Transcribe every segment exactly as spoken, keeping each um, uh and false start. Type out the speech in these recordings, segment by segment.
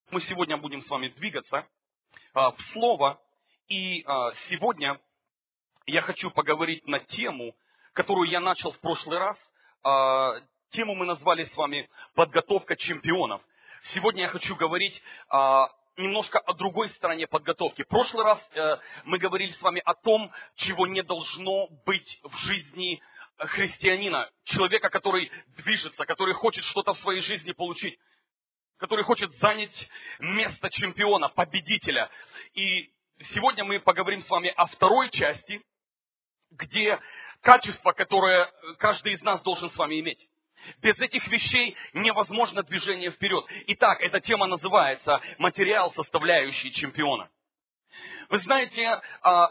Мы сегодня будем с вами двигаться а, в Слово. И а, сегодня я хочу поговорить на тему, которую я начал в прошлый раз. А, тему мы назвали с вами «Подготовка чемпионов». Сегодня я хочу говорить а, немножко о другой стороне подготовки. В прошлый раз а, мы говорили с вами о том, чего не должно быть в жизни христианина. Человека, который движется, который хочет что-то в своей жизни получить, который хочет занять место чемпиона, победителя. И сегодня мы поговорим с вами о второй части, где качество, которое каждый из нас должен с вами иметь. Без этих вещей невозможно движение вперед. Итак, эта тема называется «Материал, составляющий чемпиона». Вы знаете,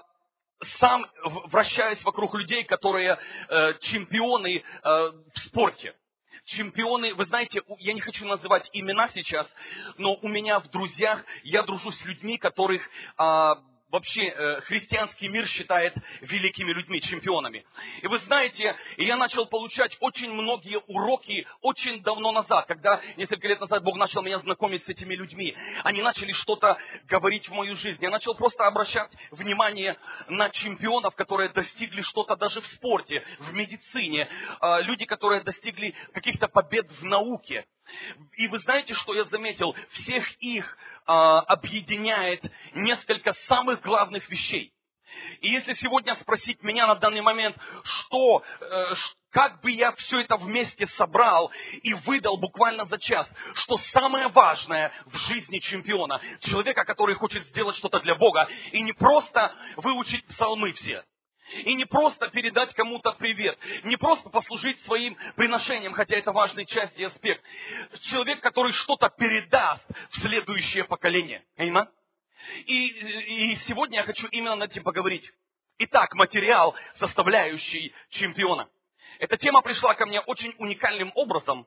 сам вращаюсь вокруг людей, которые чемпионы в спорте. Чемпионы, вы знаете, я не хочу называть имена сейчас, но у меня в друзьях, я дружу с людьми, которых а, вообще э, христианский мир считает великими людьми, чемпионами. И вы знаете, я начал получать очень многие уроки очень давно назад, когда несколько лет назад Бог начал меня знакомить с этими людьми. Они начали что-то говорить в мою жизнь. Я начал просто обращать внимание на чемпионов, которые достигли что-то даже в спорте, в медицине. Э, люди, которые достигли каких-то побед в науке. И вы знаете, что я заметил? Всех их а, объединяет несколько самых главных вещей. И если сегодня спросить меня на данный момент, что, э, как бы я все это вместе собрал и выдал буквально за час, что самое важное в жизни чемпиона, человека, который хочет сделать что-то для Бога, и не просто выучить псалмы все, и не просто передать кому-то привет, не просто послужить своим приношением, хотя это важная часть и аспект. Человек, который что-то передаст в следующее поколение. Аминь. И, и сегодня я хочу именно над этим поговорить. Итак, материал, составляющий чемпиона. Эта тема пришла ко мне очень уникальным образом.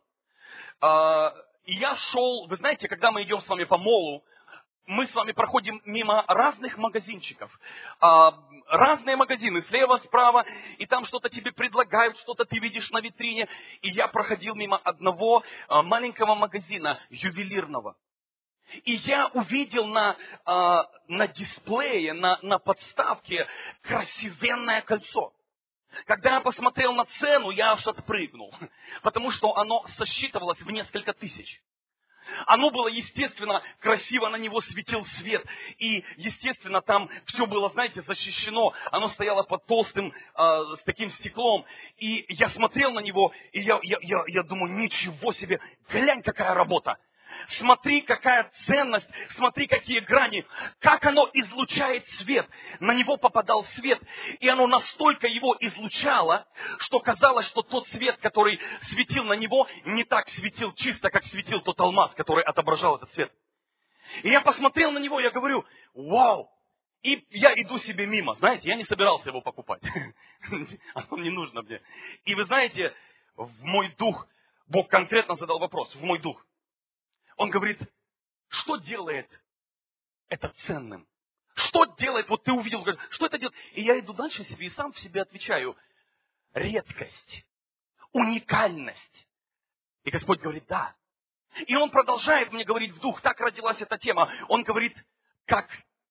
И я шел, вы знаете, когда мы идем с вами по молу, мы с вами проходим мимо разных магазинчиков. Разные магазины, слева, справа, и там что-то тебе предлагают, что-то ты видишь на витрине. И я проходил мимо одного маленького магазина, ювелирного. И я увидел на, на дисплее, на, на подставке красивенное кольцо. Когда я посмотрел на цену, я аж отпрыгнул, потому что оно сосчитывалось в несколько тысяч. Оно было, естественно, красиво, на него светил свет. И, естественно, там все было, знаете, защищено. Оно стояло под толстым, э, с таким стеклом. И я смотрел на него, и я, я, я, я думаю, ничего себе, глянь, какая работа. Смотри, какая ценность, смотри, какие грани, как оно излучает свет. На него попадал свет, и оно настолько его излучало, что казалось, что тот свет, который светил на него, не так светил чисто, как светил тот алмаз, который отображал этот свет. И я посмотрел на него, я говорю, вау! И я иду себе мимо, знаете, я не собирался его покупать. Оно не нужно мне. И вы знаете, в мой дух, Бог конкретно задал вопрос, в мой дух. Он говорит, что делает это ценным? Что делает, вот ты увидел, говорит, что это делает? И я иду дальше себе и сам в себе отвечаю, редкость, уникальность. И Господь говорит, да. И Он продолжает мне говорить в дух, так родилась эта тема. Он говорит, как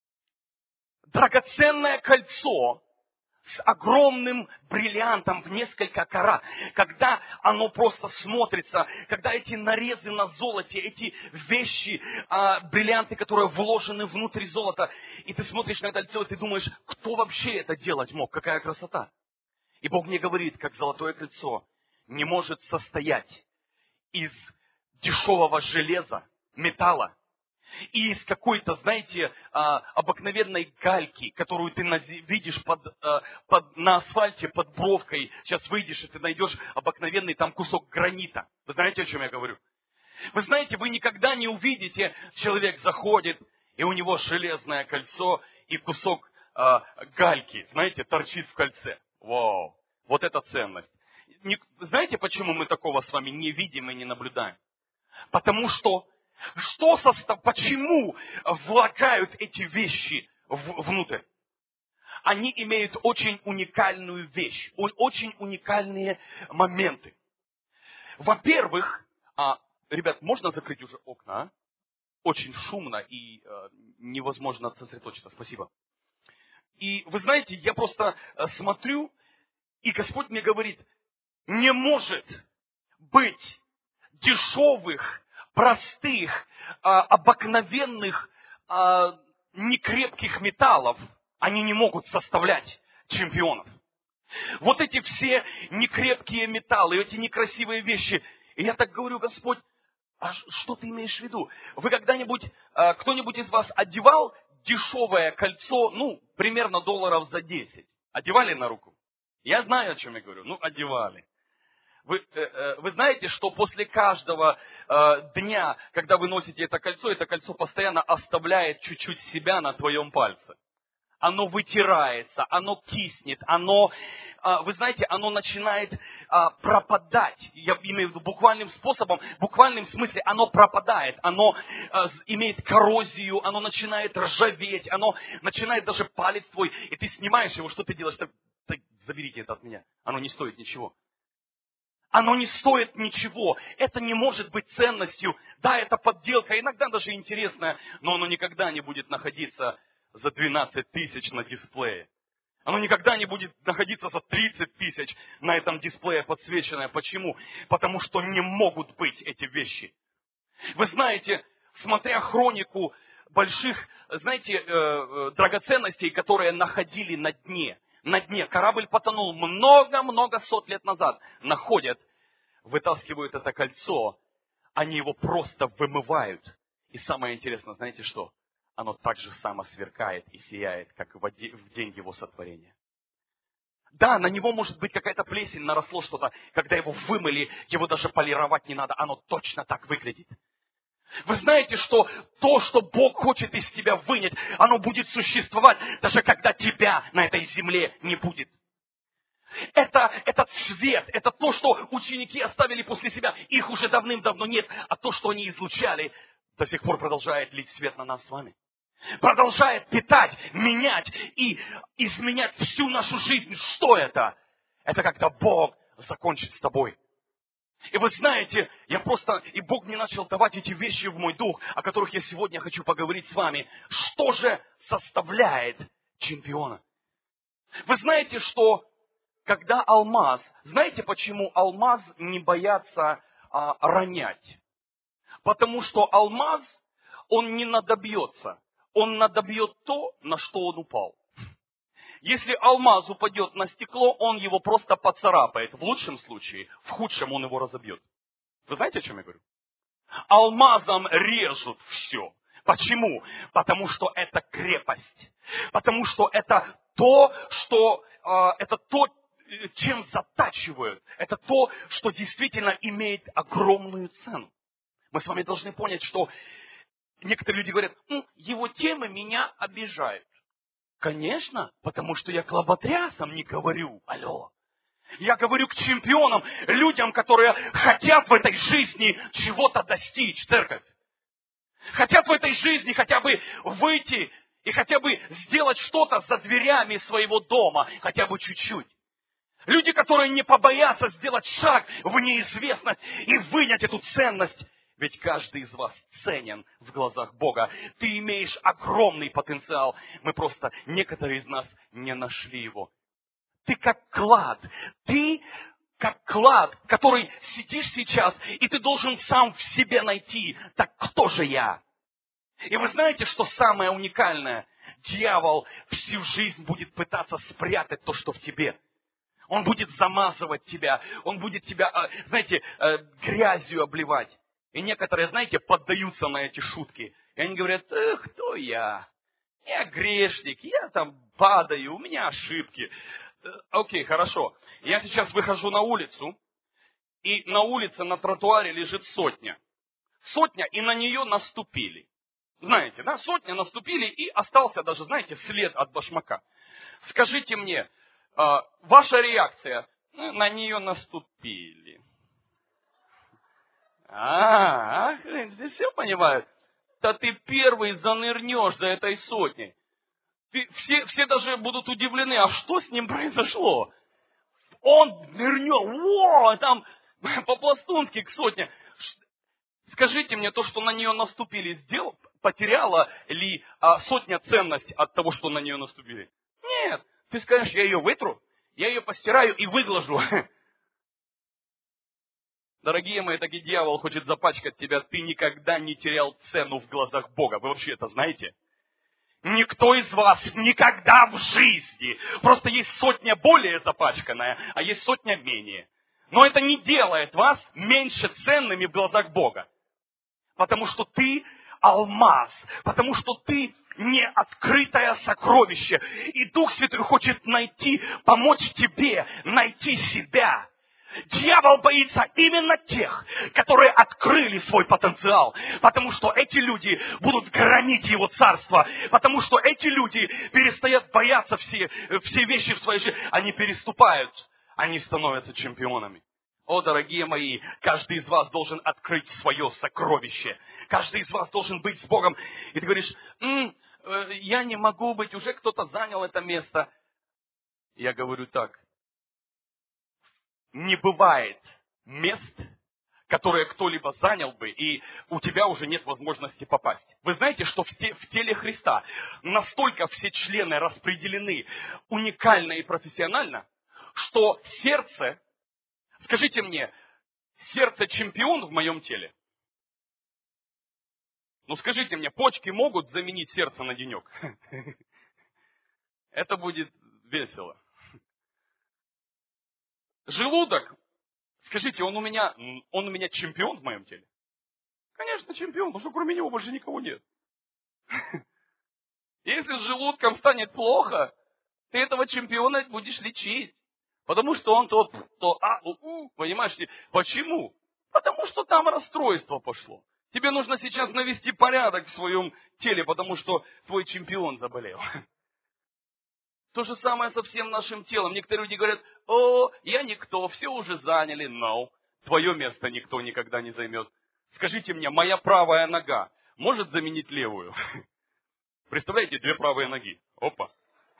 драгоценное кольцо с огромным бриллиантом в несколько карат. Когда оно просто смотрится, когда эти нарезы на золоте, эти вещи, а, бриллианты, которые вложены внутрь золота, и ты смотришь на это кольцо, и ты думаешь, кто вообще это делать мог, какая красота. И Бог мне говорит, как золотое кольцо не может состоять из дешевого железа, металла, и из какой-то, знаете, обыкновенной гальки, которую ты видишь под, под, на асфальте под бровкой. Сейчас выйдешь, и ты найдешь обыкновенный там кусок гранита. Вы знаете, о чем я говорю? Вы знаете, вы никогда не увидите, человек заходит, и у него железное кольцо и кусок э, гальки, знаете, торчит в кольце. Вау, вот это ценность. Не, знаете, почему мы такого с вами не видим и не наблюдаем? Потому что Что состав, почему влагают эти вещи в, внутрь? Они имеют очень уникальную вещь, очень уникальные моменты. Во-первых, а, ребят, можно закрыть уже окна? А? очень шумно и э, невозможно сосредоточиться. Спасибо. И вы знаете, я просто э, смотрю, и Господь мне говорит, не может быть дешевых, простых, э, обыкновенных, э, некрепких металлов. Они не могут составлять чемпионов. Вот эти все некрепкие металлы, эти некрасивые вещи. И я так говорю, Господь, а что ты имеешь в виду? Вы когда-нибудь, кто-нибудь из вас одевал дешевое кольцо, ну, примерно долларов за десять? Одевали на руку? Я знаю, о чем я говорю. Ну, одевали. Вы, вы знаете, что после каждого дня, когда вы носите это кольцо, это кольцо постоянно оставляет чуть-чуть себя на твоем пальце. Оно вытирается, оно киснет, оно, вы знаете, оно начинает пропадать. Я имею в виду буквальным способом, в буквальном смысле оно пропадает, оно имеет коррозию, оно начинает ржаветь, оно начинает даже палец твой, и ты снимаешь его, что ты делаешь? Так, так, заберите это от меня, оно не стоит ничего. Оно не стоит ничего. Это не может быть ценностью. Да, это подделка, иногда даже интересная, но оно никогда не будет находиться за двенадцать тысяч на дисплее. Оно никогда не будет находиться за тридцать тысяч на этом дисплее подсвеченное. Почему? Потому что не могут быть эти вещи. Вы знаете, смотря хронику больших, знаете, э, э, драгоценностей, которые находили на дне. На дне. Корабль потонул много-много сот лет назад. Находят, вытаскивают это кольцо, они его просто вымывают. И самое интересное, знаете что? Оно так же само сверкает и сияет, как в день его сотворения. Да, на него может быть какая-то плесень, наросло что-то. Когда его вымыли, его даже полировать не надо. Оно точно так выглядит. Вы знаете, что то, что Бог хочет из тебя вынять, оно будет существовать, даже когда тебя на этой земле не будет. Это, это цвет, это то, что ученики оставили после себя. Их уже давным-давно нет. А то, что они излучали, до сих пор продолжает лить свет на нас с вами. Продолжает питать, менять и изменять всю нашу жизнь. Что это? Это когда Бог закончит с тобой. И вы знаете, я просто, и Бог мне начал давать эти вещи в мой дух, о которых я сегодня хочу поговорить с вами. Что же составляет чемпиона? Вы знаете, что когда алмаз, знаете, почему алмаз не боятся а, ронять? Потому что алмаз, он не надобьется. Он надобьет то, на что он упал. Если алмаз упадет на стекло, он его просто поцарапает. В лучшем случае, в худшем он его разобьет. Вы знаете, о чем я говорю? Алмазом режут все. Почему? Потому что это крепость. Потому что это то, что, э, это то, чем затачивают. Это то, что действительно имеет огромную цену. Мы с вами должны понять, что некоторые люди говорят, ну, его темы меня обижают. Конечно, потому что я к лоботрясам не говорю. Алло. Я говорю к чемпионам, людям, которые хотят в этой жизни чего-то достичь, церковь. Хотят в этой жизни хотя бы выйти и хотя бы сделать что-то за дверями своего дома, хотя бы чуть-чуть. Люди, которые не побоятся сделать шаг в неизвестность и вынять эту ценность. Ведь каждый из вас ценен в глазах Бога. Ты имеешь огромный потенциал. Мы просто, некоторые из нас не нашли его. Ты как клад. Ты как клад, который сидишь сейчас, и ты должен сам в себе найти. Так кто же я? И вы знаете, что самое уникальное? Дьявол всю жизнь будет пытаться спрятать то, что в тебе. Он будет замазывать тебя. Он будет тебя, знаете, грязью обливать. И некоторые, знаете, поддаются на эти шутки. И они говорят, эх, кто я? Я грешник, я там падаю, у меня ошибки. Окей, хорошо. Я сейчас выхожу на улицу, и на улице, на тротуаре лежит сотня. Сотня, и на нее наступили. Знаете, да, сотня наступили, и остался даже, знаете, след от башмака. Скажите мне, ваша реакция? На нее наступили. А, здесь все понимают? Да ты первый занырнешь за этой сотней. Ты, все, все даже будут удивлены, а что с ним произошло? Он нырнет, во, там по-пластунски к сотне. Скажите мне, то, что на нее наступили, сделал, потеряла ли а, сотня ценность от того, что на нее наступили? Нет. Ты скажешь, я ее вытру, я ее постираю и выглажу. Дорогие мои, так и дьявол хочет запачкать тебя. Ты никогда не терял цену в глазах Бога. Вы вообще это знаете? Никто из вас никогда в жизни. Просто есть сотня более запачканная, а есть сотня менее. Но это не делает вас меньше ценными в глазах Бога. Потому что ты алмаз. Потому что ты не открытое сокровище. И Дух Святой хочет найти, помочь тебе найти себя. Дьявол боится именно тех, которые открыли свой потенциал, потому что эти люди будут громить его царство, потому что эти люди перестают бояться все, все вещи в своей жизни, они переступают, они становятся чемпионами. О, дорогие мои, каждый из вас должен открыть свое сокровище, каждый из вас должен быть с Богом. И ты говоришь, М, э, я не могу быть, уже кто-то занял это место. Я говорю так. Не бывает мест, которые кто-либо занял бы, и у тебя уже нет возможности попасть. Вы знаете, что в, те, в теле Христа настолько все члены распределены уникально и профессионально, что сердце, скажите мне, сердце чемпион в моем теле? Ну скажите мне, почки могут заменить сердце на денек? Это будет весело. Желудок, скажите, он у меня, он у меня чемпион в моем теле? Конечно, чемпион, потому что кроме него больше никого нет. Если с желудком станет плохо, ты этого чемпиона будешь лечить. Потому что он тот, то, а, у, у, понимаешь, почему? Потому что там расстройство пошло. Тебе нужно сейчас навести порядок в своем теле, потому что твой чемпион заболел. То же самое со всем нашим телом. Некоторые люди говорят, о, я никто, все уже заняли. No, твое место никто никогда не займет. Скажите мне, моя правая нога может заменить левую? Представляете, две правые ноги. Опа.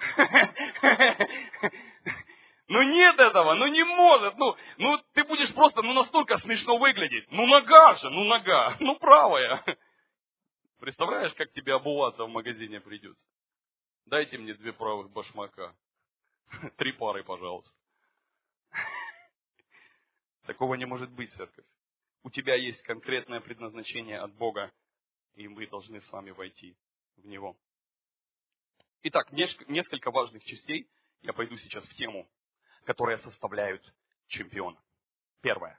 Ну нет этого, ну не может. Ну, ну ты будешь просто ну, настолько смешно выглядеть. Ну нога же, ну нога, ну правая. Представляешь, как тебе обуваться в магазине придется? Дайте мне две правых башмака. Три пары, пожалуйста. Такого не может быть, церковь. У тебя есть конкретное предназначение от Бога, и мы должны с вами войти в него. Итак, несколько важных частей. Я пойду сейчас в тему, которые составляют чемпиона. Первое.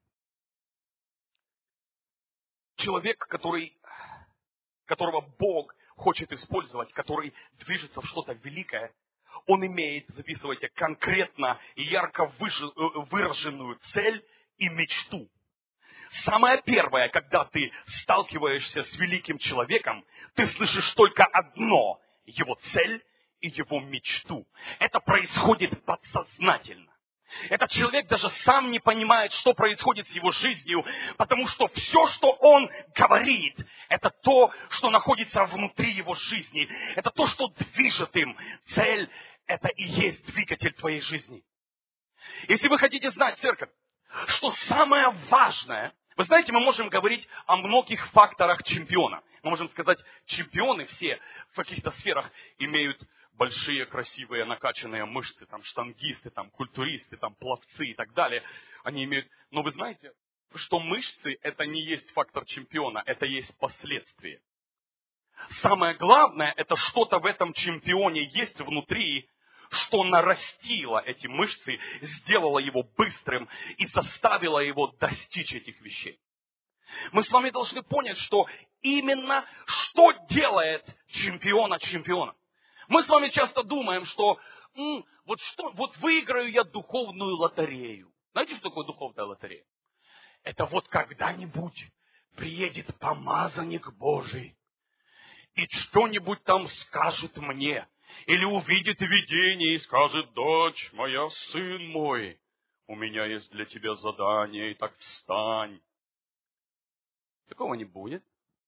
Человек, который, которого Бог хочет использовать, который движется в что-то великое, он имеет, записывайте, конкретно и ярко выраженную цель и мечту. Самое первое, когда ты сталкиваешься с великим человеком, ты слышишь только одно – его цель и его мечту. Это происходит подсознательно. Этот человек даже сам не понимает, что происходит с его жизнью, потому что все, что он говорит, это то, что находится внутри его жизни. Это то, что движет им. Цель – это и есть двигатель твоей жизни. Если вы хотите знать, церковь, что самое важное, вы знаете, мы можем говорить о многих факторах чемпиона. Мы можем сказать, чемпионы все в каких-то сферах имеют большие, красивые, накачанные мышцы, там, штангисты, там, культуристы, там, пловцы и так далее. Они имеют... Но вы знаете, что мышцы – это не есть фактор чемпиона, это есть последствия. Самое главное, это что-то в этом чемпионе есть внутри, что нарастило эти мышцы, сделало его быстрым и заставило его достичь этих вещей. Мы с вами должны понять, что именно что делает чемпиона чемпионом. Мы с вами часто думаем, что м, вот, что, вот выиграю я духовную лотерею. Знаете, что такое духовная лотерея? Это вот когда-нибудь приедет помазанник Божий и что-нибудь там скажет мне. Или увидит видение и скажет, дочь моя, сын мой, у меня есть для тебя задание, и так встань. Такого не будет.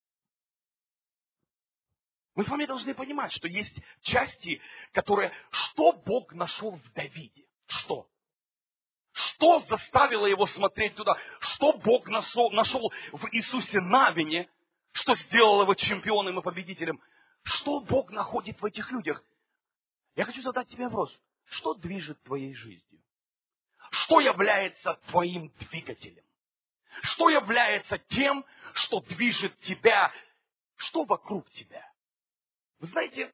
Мы с вами должны понимать, что есть части, которые... Что Бог нашел в Давиде? Что? Что заставило его смотреть туда? Что Бог нашел, нашел в Иисусе Навине, что сделало его чемпионом и победителем? Что Бог находит в этих людях? Я хочу задать тебе вопрос. Что движет твоей жизнью? Что является твоим двигателем? Что является тем, что движет тебя? Что вокруг тебя? Вы знаете,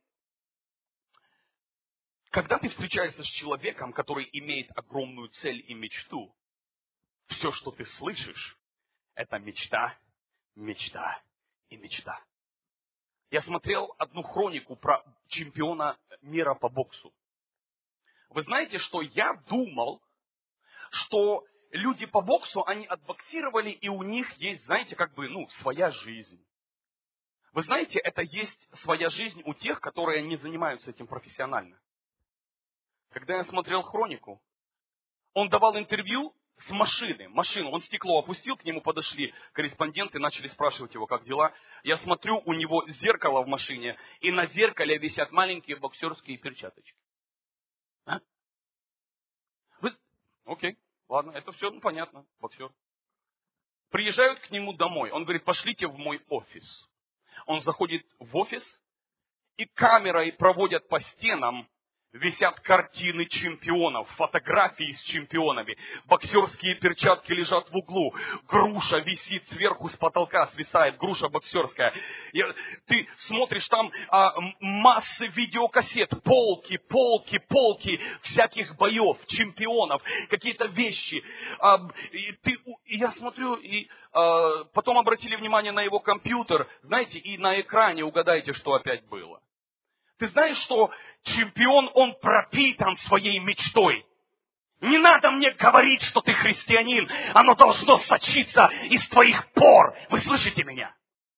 когда ты встречаешься с человеком, который имеет огромную цель и мечту, все, что ты слышишь, это мечта, мечта и мечта. Я смотрел одну хронику про чемпиона мира по боксу. Вы знаете, что я думал, что люди по боксу, они отбоксировали, и у них есть, знаете, как бы, ну, своя жизнь. Вы знаете, это есть своя жизнь у тех, которые не занимаются этим профессионально. Когда я смотрел хронику, он давал интервью с машины, машину, он стекло опустил, к нему подошли корреспонденты, начали спрашивать его, как дела. Я смотрю, у него зеркало в машине, и на зеркале висят маленькие боксерские перчаточки. А? Вы... Окей, ладно, это все ну, понятно, боксер. Приезжают к нему домой, он говорит, пошлите в мой офис. Он заходит в офис, и камерой проводят по стенам, висят картины чемпионов, фотографии с чемпионами. Боксерские перчатки лежат в углу. Груша висит сверху с потолка, свисает. Груша боксерская. И ты смотришь там а, массы видеокассет. Полки, полки, полки всяких боев, чемпионов. Какие-то вещи. А, и ты, и я смотрю, и а, потом обратили внимание на его компьютер. Знаете, и на экране угадайте, что опять было. Ты знаешь, что чемпион, он пропитан своей мечтой. Не надо мне говорить, что ты христианин. Оно должно сочиться из твоих пор. Вы слышите меня?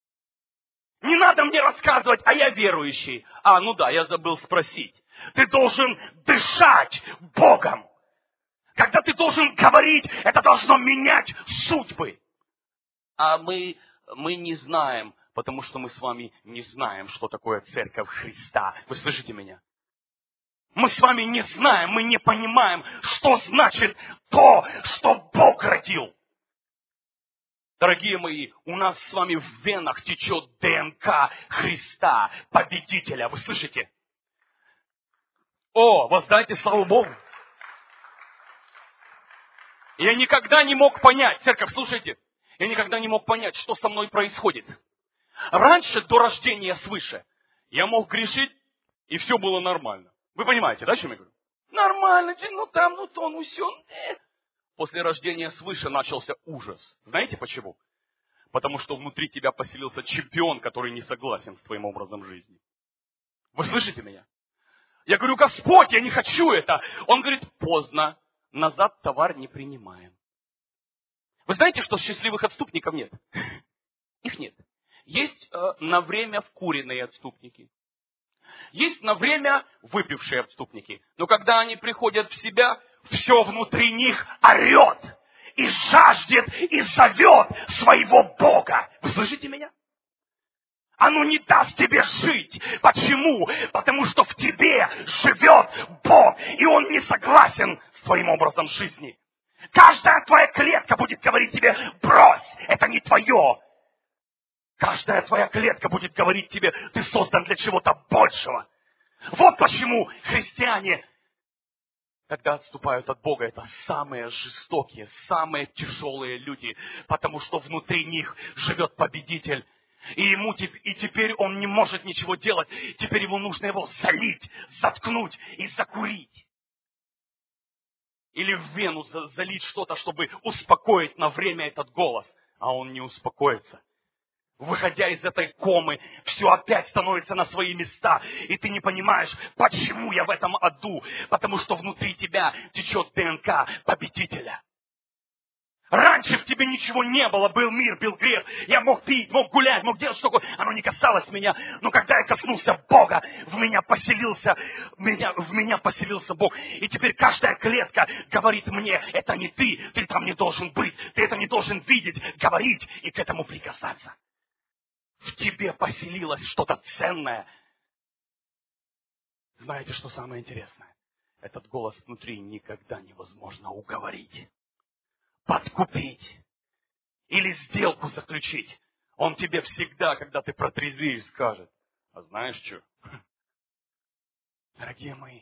Не надо мне рассказывать, а я верующий. А, ну да, я забыл спросить. Ты должен дышать Богом. Когда ты должен говорить, это должно менять судьбы. А мы, мы не знаем. Потому что мы с вами не знаем, что такое Церковь Христа. Вы слышите меня? Мы с вами не знаем, мы не понимаем, что значит то, что Бог родил. Дорогие мои, у нас с вами в венах течет ДНК Христа, победителя. Вы слышите? О, воздайте славу Богу. Я никогда не мог понять, церковь, слушайте, я никогда не мог понять, что со мной происходит. Раньше, до рождения свыше, я мог грешить, и все было нормально. Вы понимаете, да, о чем я говорю? Нормально, ну там, ну то, ну все. После рождения свыше начался ужас. Знаете почему? Потому что внутри тебя поселился чемпион, который не согласен с твоим образом жизни. Вы слышите меня? Я говорю, Господь, я не хочу это. Он говорит, поздно, назад товар не принимаем. Вы знаете, что счастливых отступников нет? Их нет. Есть э, на время вкуренные отступники. Есть на время выпившие отступники. Но когда они приходят в себя, все внутри них орет. И жаждет, и зовет своего Бога. Вы слышите меня? Оно не даст тебе жить. Почему? Потому что в тебе живет Бог. И Он не согласен с твоим образом жизни. Каждая твоя клетка будет говорить тебе, брось, это не твое. Каждая твоя клетка будет говорить тебе, ты создан для чего-то большего. Вот почему христиане, когда отступают от Бога, это самые жестокие, самые тяжелые люди, потому что внутри них живет победитель. И ему и теперь он не может ничего делать. Теперь ему нужно его залить, заткнуть и закурить. Или в вену залить что-то, чтобы успокоить на время этот голос. А он не успокоится. Выходя из этой комы, все опять становится на свои места. И ты не понимаешь, почему я в этом аду. Потому что внутри тебя течет ДНК победителя. Раньше в тебе ничего не было, был мир, был грех. Я мог пить, мог гулять, мог делать что-то. Оно не касалось меня. Но когда я коснулся Бога, в меня поселился, в меня, в меня поселился Бог. И теперь каждая клетка говорит мне, это не ты, ты там не должен быть, ты это не должен видеть, говорить и к этому прикасаться. В тебе поселилось что-то ценное. Знаете, что самое интересное? этот голос внутри никогда невозможно уговорить, подкупить или сделку заключить. Он тебе всегда, когда ты протрезвеешь, скажет: а знаешь что? Дорогие мои,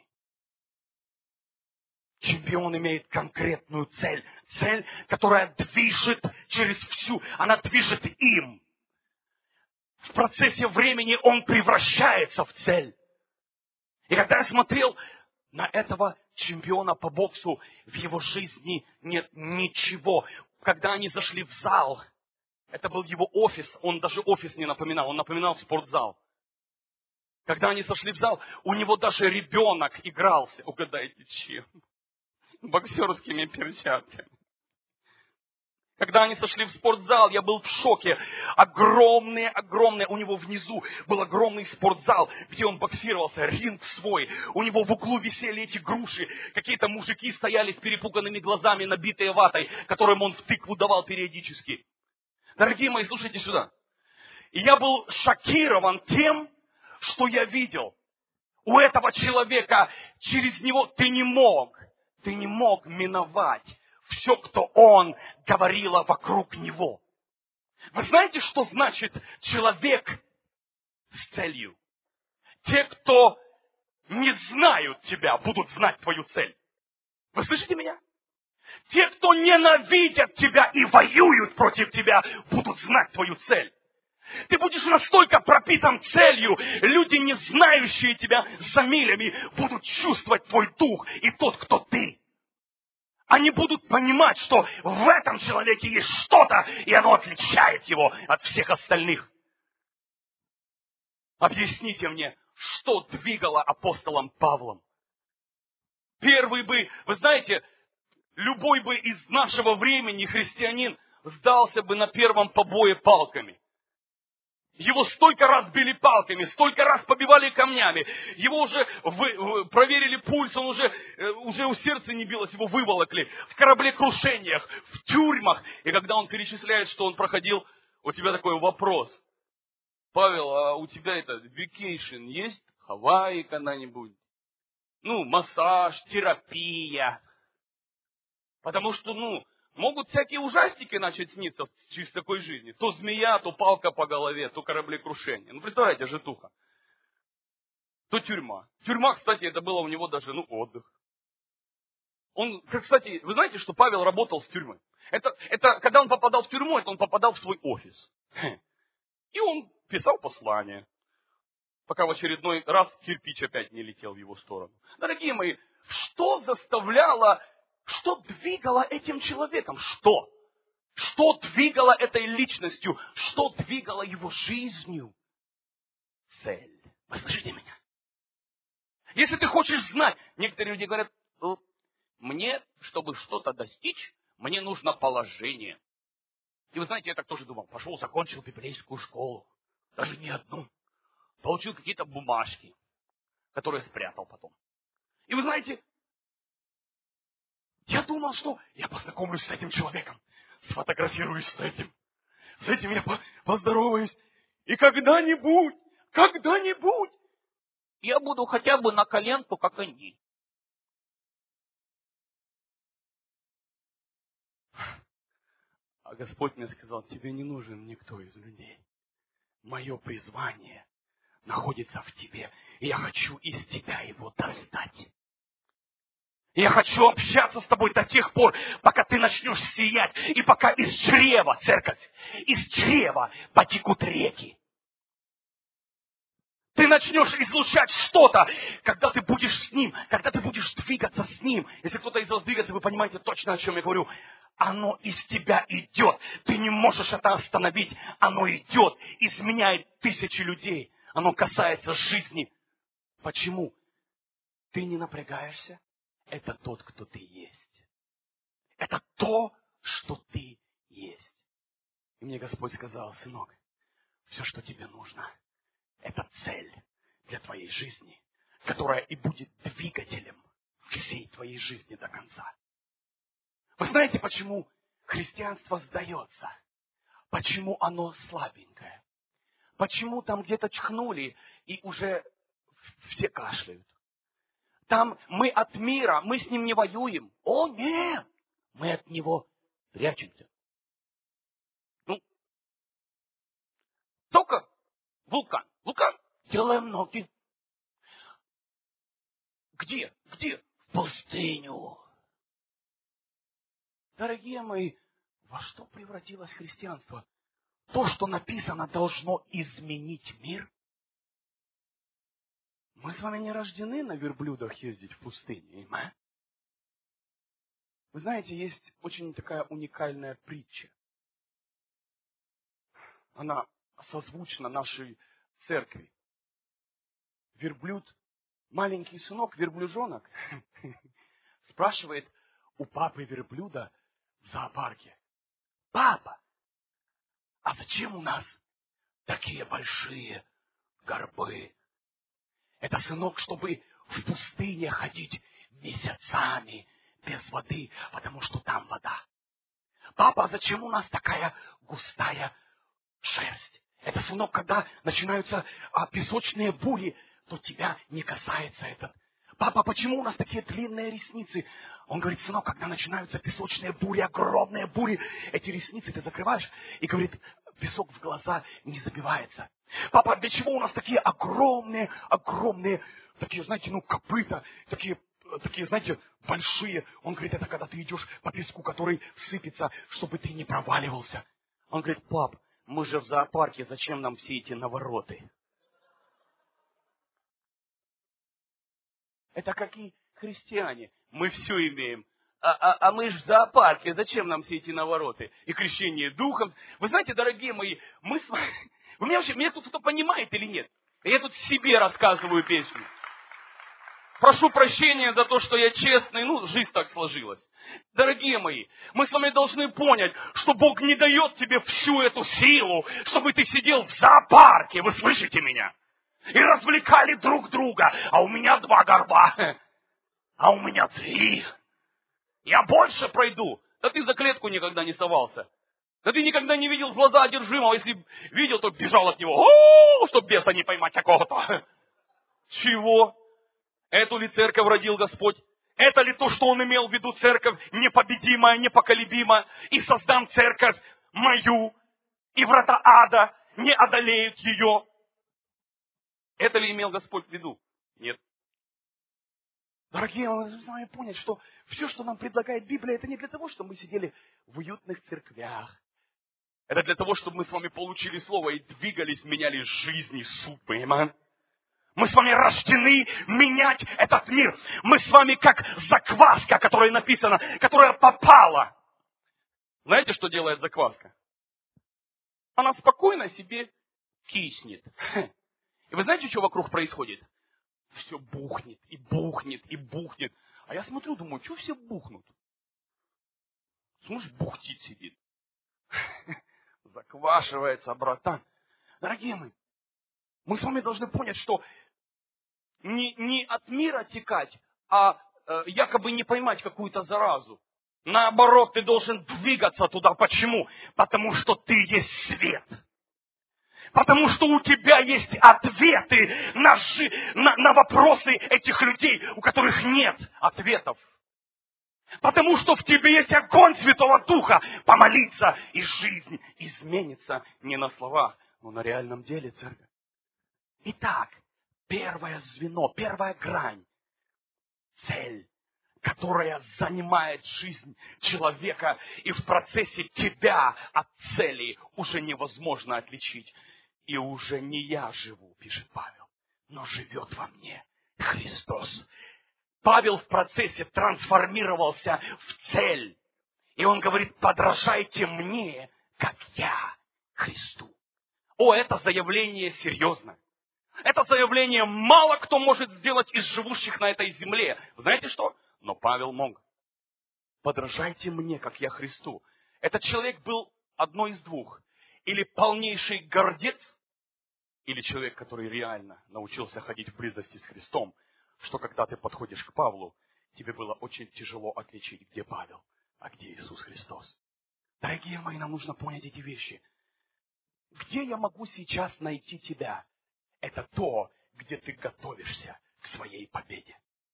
чемпион имеет конкретную цель. Цель, которая движет через всю, она движет им. В процессе времени он превращается в цель. И когда я смотрел на этого чемпиона по боксу, в его жизни нет ничего. Когда они зашли в зал, это был его офис, он даже офис не напоминал, он напоминал спортзал. Когда они зашли в зал, у него даже ребенок игрался. Угадайте, чем? Боксерскими перчатками. Когда они сошли в спортзал, я был в шоке. Огромные, огромные, у него внизу был огромный спортзал, где он боксировался, ринг свой. У него в углу висели эти груши. Какие-то мужики стояли с перепуганными глазами, набитые ватой, которым он в тыкву давал периодически. Дорогие мои, слушайте сюда. И я был шокирован тем, что я видел. У этого человека, через него ты не мог, ты не мог миновать все, кто он, говорила вокруг него. Вы знаете, что значит человек с целью? Те, кто не знают тебя, будут знать твою цель. Вы слышите меня? Те, кто ненавидят тебя и воюют против тебя, будут знать твою цель. Ты будешь настолько пропитан целью, люди, не знающие тебя за милями, будут чувствовать твой дух и тот, кто ты. Они будут понимать, что в этом человеке есть что-то, и оно отличает его от всех остальных. Объясните мне, что двигало апостолом Павлом? Первый бы, вы знаете, любой бы из нашего времени христианин сдался бы на первом побое палками. Его столько раз били палками, столько раз побивали камнями. Его уже вы, проверили пульс, он уже, уже у сердца не билось, его выволокли. В кораблекрушениях, в тюрьмах. И когда он перечисляет, что он проходил, у тебя такой вопрос: Павел, а у тебя это vacation есть? Хавайи когда-нибудь? Ну, массаж, терапия. Потому что, ну, могут всякие ужастики начать сниться через такой жизни. То змея, то палка по голове, то кораблекрушение. Ну, представляете, житуха. То тюрьма. Тюрьма, кстати, это было у него даже, ну, отдых. Он, кстати, вы знаете, что Павел работал с тюрьмой? Это, это, когда он попадал в тюрьму, это он попадал в свой офис. И он писал послание, пока в очередной раз кирпич опять не летел в его сторону. Дорогие мои, что заставляло... Что двигало этим человеком? Что? Что двигало этой личностью? Что двигало его жизнью? Цель. Вы слышите меня? Если ты хочешь знать, некоторые люди говорят: мне, чтобы что-то достичь, мне нужно положение. И вы знаете, я так тоже думал. Пошел, закончил библейскую школу. Даже не одну. Получил какие-то бумажки, которые спрятал потом. И вы знаете, я думал, что я познакомлюсь с этим человеком, сфотографируюсь с этим, с этим я поздороваюсь, и когда-нибудь, когда-нибудь я буду хотя бы на коленку, как они. А Господь мне сказал: тебе не нужен никто из людей. Мое призвание находится в тебе, и я хочу из тебя его достать. Я хочу общаться с тобой до тех пор, пока ты начнешь сиять, и пока из чрева, церковь, из чрева потекут реки. Ты начнешь излучать что-то, когда ты будешь с ним, когда ты будешь двигаться с ним. Если кто-то из вас двигается, вы понимаете точно, о чем я говорю. Оно из тебя идет. Ты не можешь это остановить. Оно идет, изменяет тысячи людей. Оно касается жизни. Почему? Ты не напрягаешься? Это тот, кто ты есть. Это то, что ты есть. И мне Господь сказал: сынок, все, что тебе нужно, это цель для твоей жизни, которая и будет двигателем всей твоей жизни до конца. Вы знаете, почему христианство сдается? Почему оно слабенькое? Почему там где-то чихнули и уже все кашляют? там мы от мира, мы с ним не воюем. О, нет, мы от него прячемся. Ну, только вулкан. Вулкан, делаем ноги. Где? Где? В пустыню. Дорогие мои, во что превратилось христианство? То, что написано, должно изменить мир. Мы с вами не рождены на верблюдах ездить в пустыне. А? Вы знаете, есть очень такая уникальная притча. Она созвучна нашей церкви. Верблюд, маленький сынок, верблюжонок, спрашивает у папы верблюда в зоопарке: папа, а зачем у нас такие большие горбы? Это, сынок, чтобы в пустыне ходить месяцами без воды, потому что там вода. Папа, а зачем у нас такая густая шерсть? Это, сынок, когда начинаются а, песочные бури, то тебя не касается этот. Папа, почему у нас такие длинные ресницы? Он говорит: сынок, когда начинаются песочные бури, огромные бури, эти ресницы ты закрываешь, и говорит, песок в глаза не забивается. Папа, для чего у нас такие огромные, огромные, такие, знаете, ну, копыта, такие, такие, знаете, большие? Он говорит, это когда ты идешь по песку, который сыпется, чтобы ты не проваливался. Он говорит: пап, мы же в зоопарке, зачем нам все эти навороты? Это как и христиане. Мы все имеем. А, а, а мы же в зоопарке. Зачем нам все эти навороты? И крещение духом. Вы знаете, дорогие мои, мы с вами... Вы меня вообще, меня тут кто понимает или нет? Я тут себе рассказываю песню. Прошу прощения за то, что я честный. Ну, жизнь так сложилась. Дорогие мои, мы с вами должны понять, что Бог не дает тебе всю эту силу, чтобы ты сидел в зоопарке. Вы слышите меня? И развлекали друг друга. А у меня два горба. А у меня три. Я больше пройду. Да ты за клетку никогда не совался. Да ты никогда не видел в глаза одержимого. Если видел, то бежал от него. О, чтоб беса не поймать какого-то. Чего? Эту ли церковь родил Господь? Это ли то, что Он имел в виду, церковь непобедимая, непоколебимая? И создам церковь мою, и врата ада не одолеют ее. Это ли имел Господь в виду? Нет. Дорогие, мы должны с вами понять, что все, что нам предлагает Библия, это не для того, чтобы мы сидели в уютных церквях. Это для того, чтобы мы с вами получили Слово и двигались, меняли жизни, судьбы. Аминь. Мы с вами рождены менять этот мир. Мы с вами как закваска, которая написана, которая попала. Знаете, что делает закваска? Она спокойно себе киснет. И вы знаете, что вокруг происходит? Все бухнет, и бухнет, и бухнет. А я смотрю, думаю, что все бухнут? Смотришь, бухтит сидит. Заквашивается, братан. Дорогие мои, мы с вами должны понять, что не, не от мира текать, а э, якобы не поймать какую-то заразу. Наоборот, ты должен двигаться туда. Почему? Потому что ты есть свет. Потому что у тебя есть ответы на, жи... на, на вопросы этих людей, у которых нет ответов. Потому что в тебе есть огонь Святого Духа помолиться, и жизнь изменится не на словах, но на реальном деле, церковь. Итак, первое звено, первая грань, цель, которая занимает жизнь человека, и в процессе тебя от цели уже невозможно отличить. И уже не я живу, пишет Павел, но живет во мне Христос. Павел в процессе трансформировался в цель. И он говорит: подражайте мне, как я Христу. О, это заявление серьезно. Это заявление мало кто может сделать из живущих на этой земле. Знаете что? Но Павел мог. Подражайте мне, как я Христу. Этот человек был одно из двух. Или полнейший гордец, или человек, который реально научился ходить в близости с Христом, что когда ты подходишь к Павлу, тебе было очень тяжело отличить, где Павел, а где Иисус Христос. Дорогие мои, нам нужно понять эти вещи. Где я могу сейчас найти тебя? Это то, где ты готовишься к своей победе.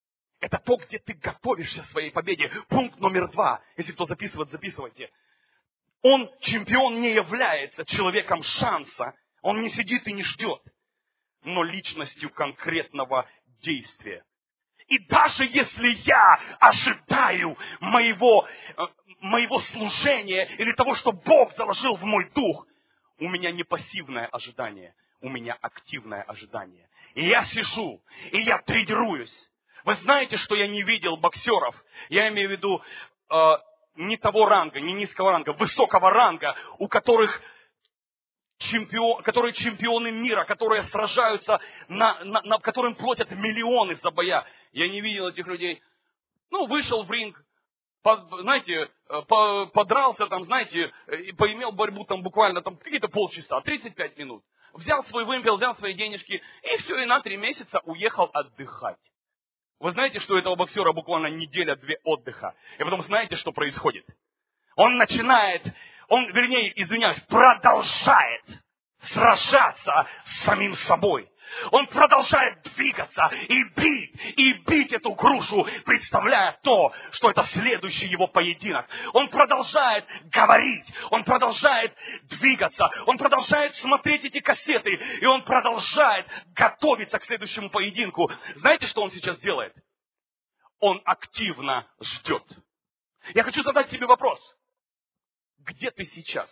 Это то, где ты готовишься к своей победе. Пункт номер два. Если кто записывает, записывайте. Он, чемпион, не является человеком шанса. Он не сидит и не ждет, но личностью конкретного действия. И даже если я ожидаю моего, моего служения или того, что Бог заложил в мой дух, у меня не пассивное ожидание, у меня активное ожидание. И я сижу, и я тренируюсь. Вы знаете, что я не видел боксеров, я имею в виду э, не того ранга, не низкого ранга, высокого ранга, у которых чемпион, которые чемпионы мира, которые сражаются, на, на, на которым платят миллионы за боя. Я не видел этих людей. Ну, вышел в ринг, по, знаете, по, подрался там, знаете, и поимел борьбу там буквально там какие-то полчаса, тридцать пять минут. Взял свой вымпел, взял свои денежки, и все, и на три месяца уехал отдыхать. Вы знаете, что у этого боксера буквально неделя-две отдыха. И потом знаете, что происходит? Он начинает, он, вернее, извиняюсь, продолжает сражаться с самим собой. Он продолжает двигаться и бить, и бить эту грушу, представляя то, что это следующий его поединок. Он продолжает говорить, он продолжает двигаться, он продолжает смотреть эти кассеты, и он продолжает готовиться к следующему поединку. Знаете, что он сейчас делает? Он активно ждет. Я хочу задать тебе вопрос. Где ты сейчас?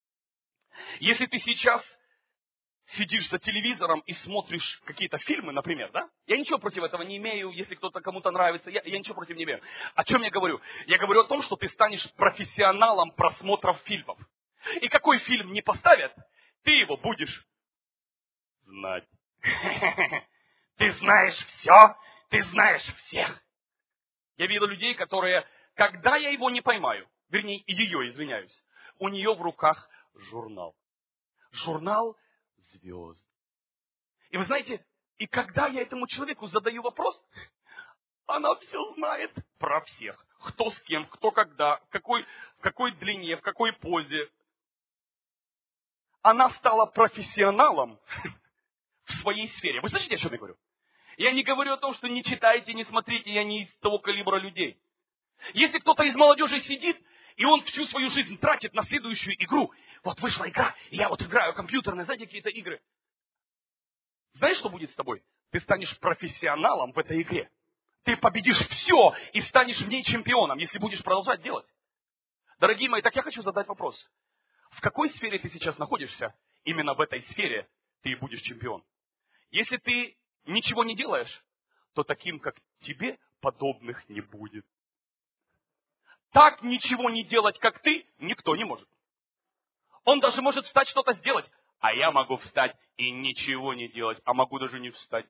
Если ты сейчас сидишь за телевизором и смотришь какие-то фильмы, например, да? Я ничего против этого не имею, если кто-то кому-то нравится, я, я ничего против не имею. О чем я говорю? Я говорю о том, что ты станешь профессионалом просмотров фильмов. И какой фильм не поставят, ты его будешь знать. Ты знаешь все, ты знаешь всех. Я видел людей, которые, когда я его не поймаю, вернее, ее, извиняюсь, у нее в руках журнал. Журнал звезд. И вы знаете, и когда я этому человеку задаю вопрос, она все знает про всех. Кто с кем, кто когда, в какой, в какой длине, в какой позе. Она стала профессионалом в своей сфере. Вы слышите, о чем я говорю? Я не говорю о том, что не читайте, не смотрите, я не из того калибра людей. Если кто-то из молодежи сидит, и он всю свою жизнь тратит на следующую игру. Вот вышла игра, и я вот играю компьютерные, знаете, какие-то игры. Знаешь, что будет с тобой? Ты станешь профессионалом в этой игре. Ты победишь все и станешь в ней чемпионом, если будешь продолжать делать. Дорогие мои, так я хочу задать вопрос. В какой сфере ты сейчас находишься? Именно в этой сфере ты и будешь чемпион. Если ты ничего не делаешь, то таким, как тебе, подобных не будет. Так ничего не делать, как ты, никто не может. Он даже может встать что-то сделать, а я могу встать и ничего не делать, а могу даже не встать.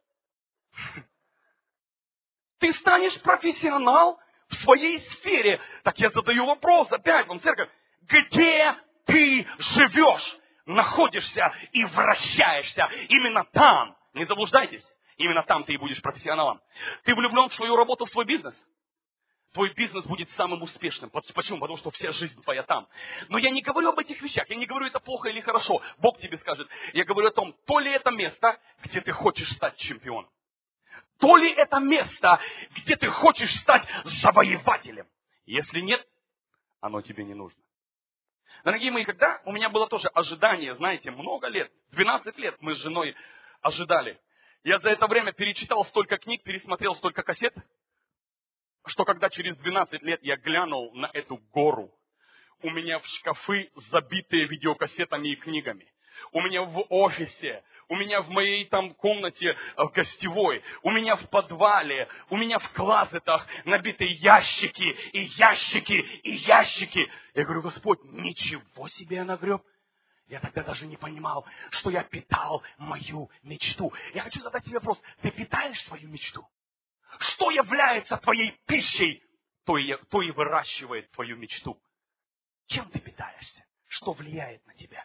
Ты станешь профессионал в своей сфере. Так я задаю вопрос опять вам, церковь. Где ты живешь, находишься и вращаешься? Именно там, не заблуждайтесь, именно там ты и будешь профессионалом. Ты влюблен в свою работу, в свой бизнес? Твой бизнес будет самым успешным. Почему? Потому что вся жизнь твоя там. Но я не говорю об этих вещах. Я не говорю, это плохо или хорошо. Бог тебе скажет. Я говорю о том, то ли это место, где ты хочешь стать чемпионом. То ли это место, где ты хочешь стать завоевателем. Если нет, оно тебе не нужно. Дорогие мои, когда у меня было тоже ожидание, знаете, много лет, двенадцать лет мы с женой ожидали. Я за это время перечитал столько книг, пересмотрел столько кассет, что когда через двенадцать лет я глянул на эту гору, у меня в шкафы забитые видеокассетами и книгами. У меня в офисе, у меня в моей там комнате в гостевой, у меня в подвале, у меня в клозетах набиты ящики и ящики и ящики. Я говорю, Господь, ничего себе я нагреб. Я тогда даже не понимал, что я питал мою мечту. Я хочу задать тебе вопрос, ты питаешь свою мечту? Что является твоей пищей, то и, то и выращивает твою мечту. Чем ты питаешься? Что влияет на тебя?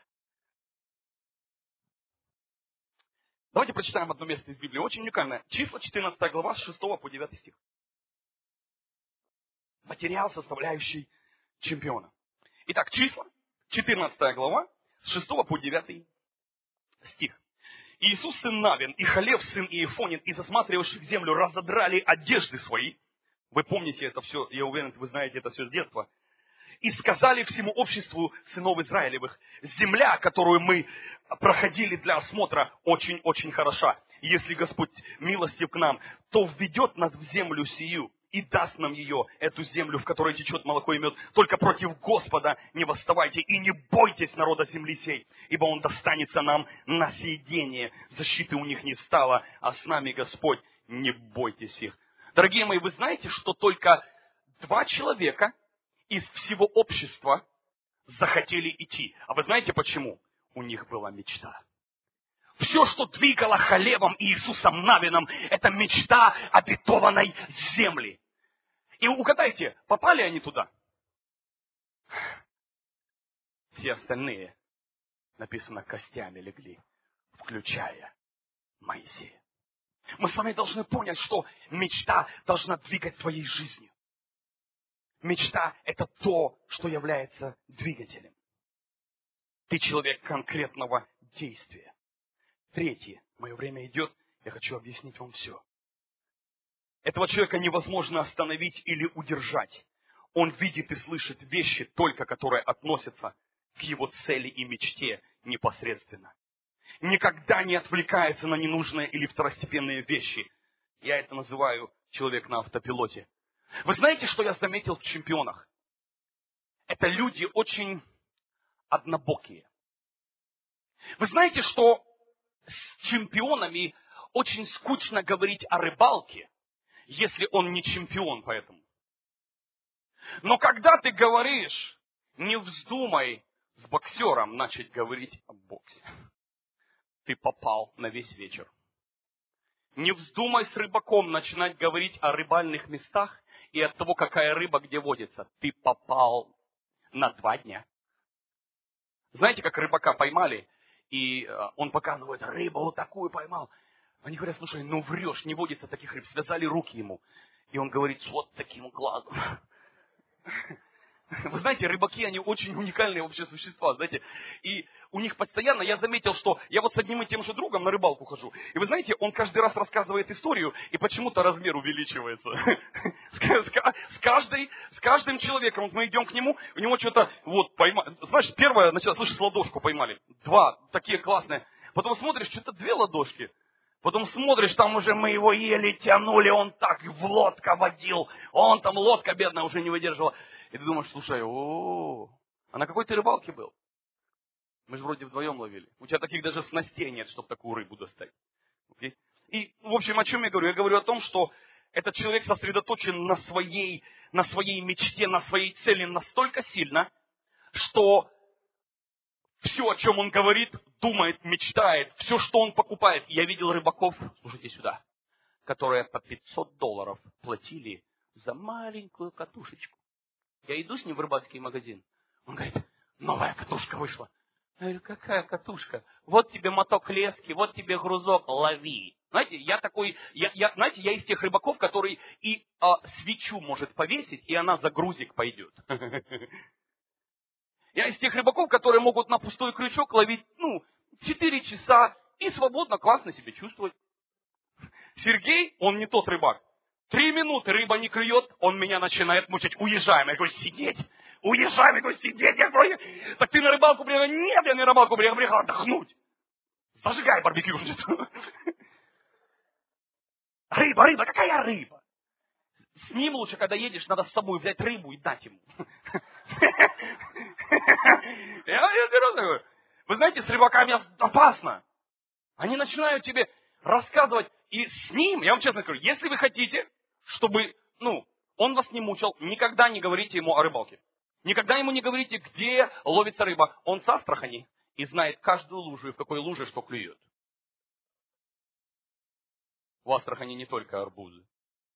Давайте прочитаем одно место из Библии, очень уникальное. Числа, четырнадцатая глава, с шестого по девятый стих. Материал, составляющий чемпиона. Итак, Числа, четырнадцатая глава, с шестого по девятый стих. Иисус, сын Навин, и Халев, сын Иефонин, из осматривавших землю, разодрали одежды свои Вы помните это все, я уверен, вы знаете это все с детства. И сказали всему обществу сынов Израилевых: земля, которую мы проходили для осмотра, очень-очень хороша. Если Господь милостив к нам, то введет нас в землю сию и даст нам ее, эту землю, в которой течет молоко и мед. Только против Господа не восставайте и не бойтесь народа земли сей, ибо он достанется нам на съедение. Защиты у них не стало, а с нами Господь, не бойтесь их. Дорогие мои, вы знаете, что только два человека из всего общества захотели идти. А вы знаете почему? У них была мечта. Все, что двигало Халевом и Иисусом Навином, это мечта обетованной земли. И угадайте, попали они туда? Все остальные, написано, костями легли, включая Моисея. Мы с вами должны понять, что мечта должна двигать твоей жизнью. Мечта – это то, что является двигателем. Ты человек конкретного действия. Третье. Мое время идет, я хочу объяснить вам все. Этого человека невозможно остановить или удержать. Он видит и слышит вещи, только которые относятся к его цели и мечте непосредственно. Никогда не отвлекается на ненужные или второстепенные вещи. Я это называю человек на автопилоте. Вы знаете, что я заметил в чемпионах? Это люди очень однобокие. Вы знаете, что с чемпионами очень скучно говорить о рыбалке, если он не чемпион по этому. Но когда ты говоришь, не вздумай с боксером начать говорить о боксе. Ты попал на весь вечер. Не вздумай с рыбаком начинать говорить о рыбальных местах и от того, какая рыба где водится. Ты попал на два дня. Знаете, как рыбака поймали, и он показывает, рыбу вот такую поймал. Они говорят, слушай, ну врешь, не водится таких рыб. Связали руки ему. И он говорит, с вот таким глазом. Вы знаете, рыбаки, они очень уникальные вообще существа, знаете. И у них постоянно, я заметил, что я вот с одним и тем же другом на рыбалку хожу. И вы знаете, он каждый раз рассказывает историю, и почему-то размер увеличивается. С, каждой, с каждым человеком, вот мы идем к нему, у него что-то, вот, поймали. Знаешь, первое, начало, слышишь, ладошку поймали. Два, такие классные. Потом смотришь, что-то две ладошки. Потом смотришь, там уже мы его еле тянули, он так в лодка водил. Он там, лодка бедная, уже не выдерживала. И ты думаешь, слушай, о, а на какой ты рыбалке был? Мы же вроде вдвоем ловили. У тебя таких даже снастей нет, чтобы такую рыбу достать. Okay? И, в общем, о чем я говорю? Я говорю о том, что этот человек сосредоточен на своей, на своей мечте, на своей цели настолько сильно, что все, о чем он говорит, думает, мечтает, все, что он покупает. Я видел рыбаков, слушайте сюда, которые по пятьсот долларов платили за маленькую катушечку. Я иду с ним в рыбацкий магазин. Он говорит, новая катушка вышла. Я говорю, какая катушка? Вот тебе моток лески, вот тебе грузок, лови. Знаете, я такой, я, я, знаете, я из тех рыбаков, который и а, свечу может повесить, и она за грузик пойдет. Я из тех рыбаков, которые могут на пустой крючок ловить, ну, четыре часа и свободно, классно себя чувствовать. Сергей, он не тот рыбак. Три минуты рыба не клюет, он меня начинает мучить. Уезжаем. Я говорю, сидеть. Уезжаем. Я говорю, сидеть. Я говорю, так ты на рыбалку приехал? Нет, я на рыбалку приехал, приехал отдохнуть. Зажигай барбекю. Рыба, рыба, какая рыба? С ним лучше, когда едешь, надо с собой взять рыбу и дать ему. Я серьезно говорю. Вы знаете, с рыбаками опасно. Они начинают тебе рассказывать. И с ним, я вам честно скажу, если вы хотите, чтобы, ну, он вас не мучил, никогда не говорите ему о рыбалке. Никогда ему не говорите, где ловится рыба. Он с Астрахани и знает каждую лужу, и в какой луже что клюет. В Астрахани не только арбузы.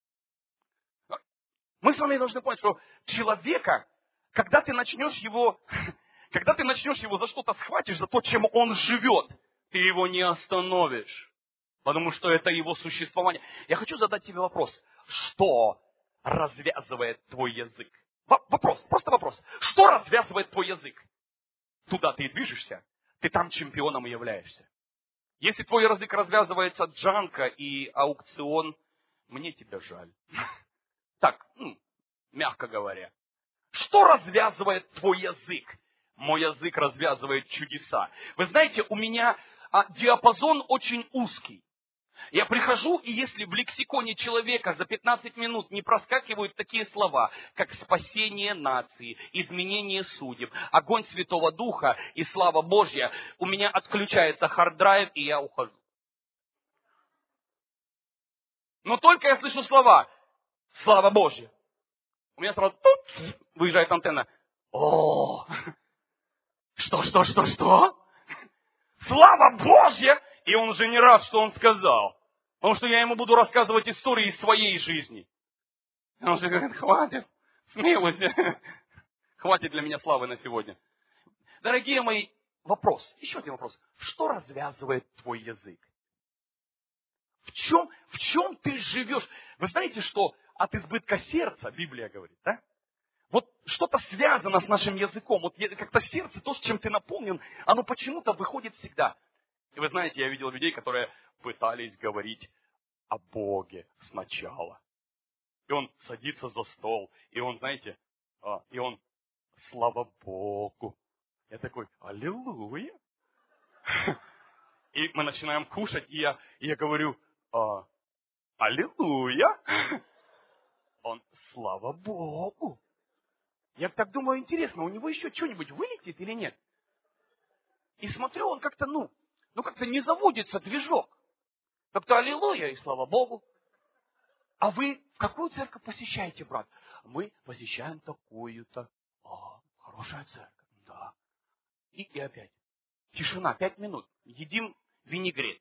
Мы с вами должны понять, что человека, когда ты начнешь его, когда ты начнешь его за что-то схватишь, за то, чем он живет, ты его не остановишь. Потому что это его существование. Я хочу задать тебе вопрос. Что развязывает твой язык? Вопрос, просто вопрос. Что развязывает твой язык? Туда ты и движешься, ты там чемпионом и являешься. Если твой язык развязывается джанка и аукцион, мне тебя жаль. Так, ну, мягко говоря. Что развязывает твой язык? Мой язык развязывает чудеса. Вы знаете, у меня а, диапазон очень узкий. Я прихожу, и если в лексиконе человека за пятнадцать минут не проскакивают такие слова, как спасение нации, изменение судеб, огонь Святого Духа и слава Божья, у меня отключается хард-драйв, и я ухожу. Но только я слышу слова «Слава Божья», у меня сразу тут выезжает антенна. О, что, что, что, что? Слава Божья! И он уже не рад, что он сказал. Потому что я ему буду рассказывать истории из своей жизни. И он же говорит, хватит, смилуйся. Хватит для меня славы на сегодня. Дорогие мои, вопрос, еще один вопрос. Что развязывает твой язык? В чем, в чем ты живешь? Вы знаете, что от избытка сердца, Библия говорит, да? Вот что-то связано с нашим языком. Вот как-то сердце, то, с чем ты наполнен, оно почему-то выходит всегда. И вы знаете, я видел людей, которые пытались говорить о Боге сначала. И он садится за стол, и он, знаете, а, и он, слава Богу. Я такой, аллилуйя. И мы начинаем кушать, и я, и я говорю, а, аллилуйя. Он, слава Богу. Я так думаю, интересно, у него еще что-нибудь вылетит или нет? И смотрю, он как-то, ну, ну как-то не заводится движок. Как-то аллилуйя и слава Богу. А вы в какую церковь посещаете, брат? Мы посещаем такую-то. А, хорошая церковь, да. И, и опять. Тишина, пять минут. Едим винегрет.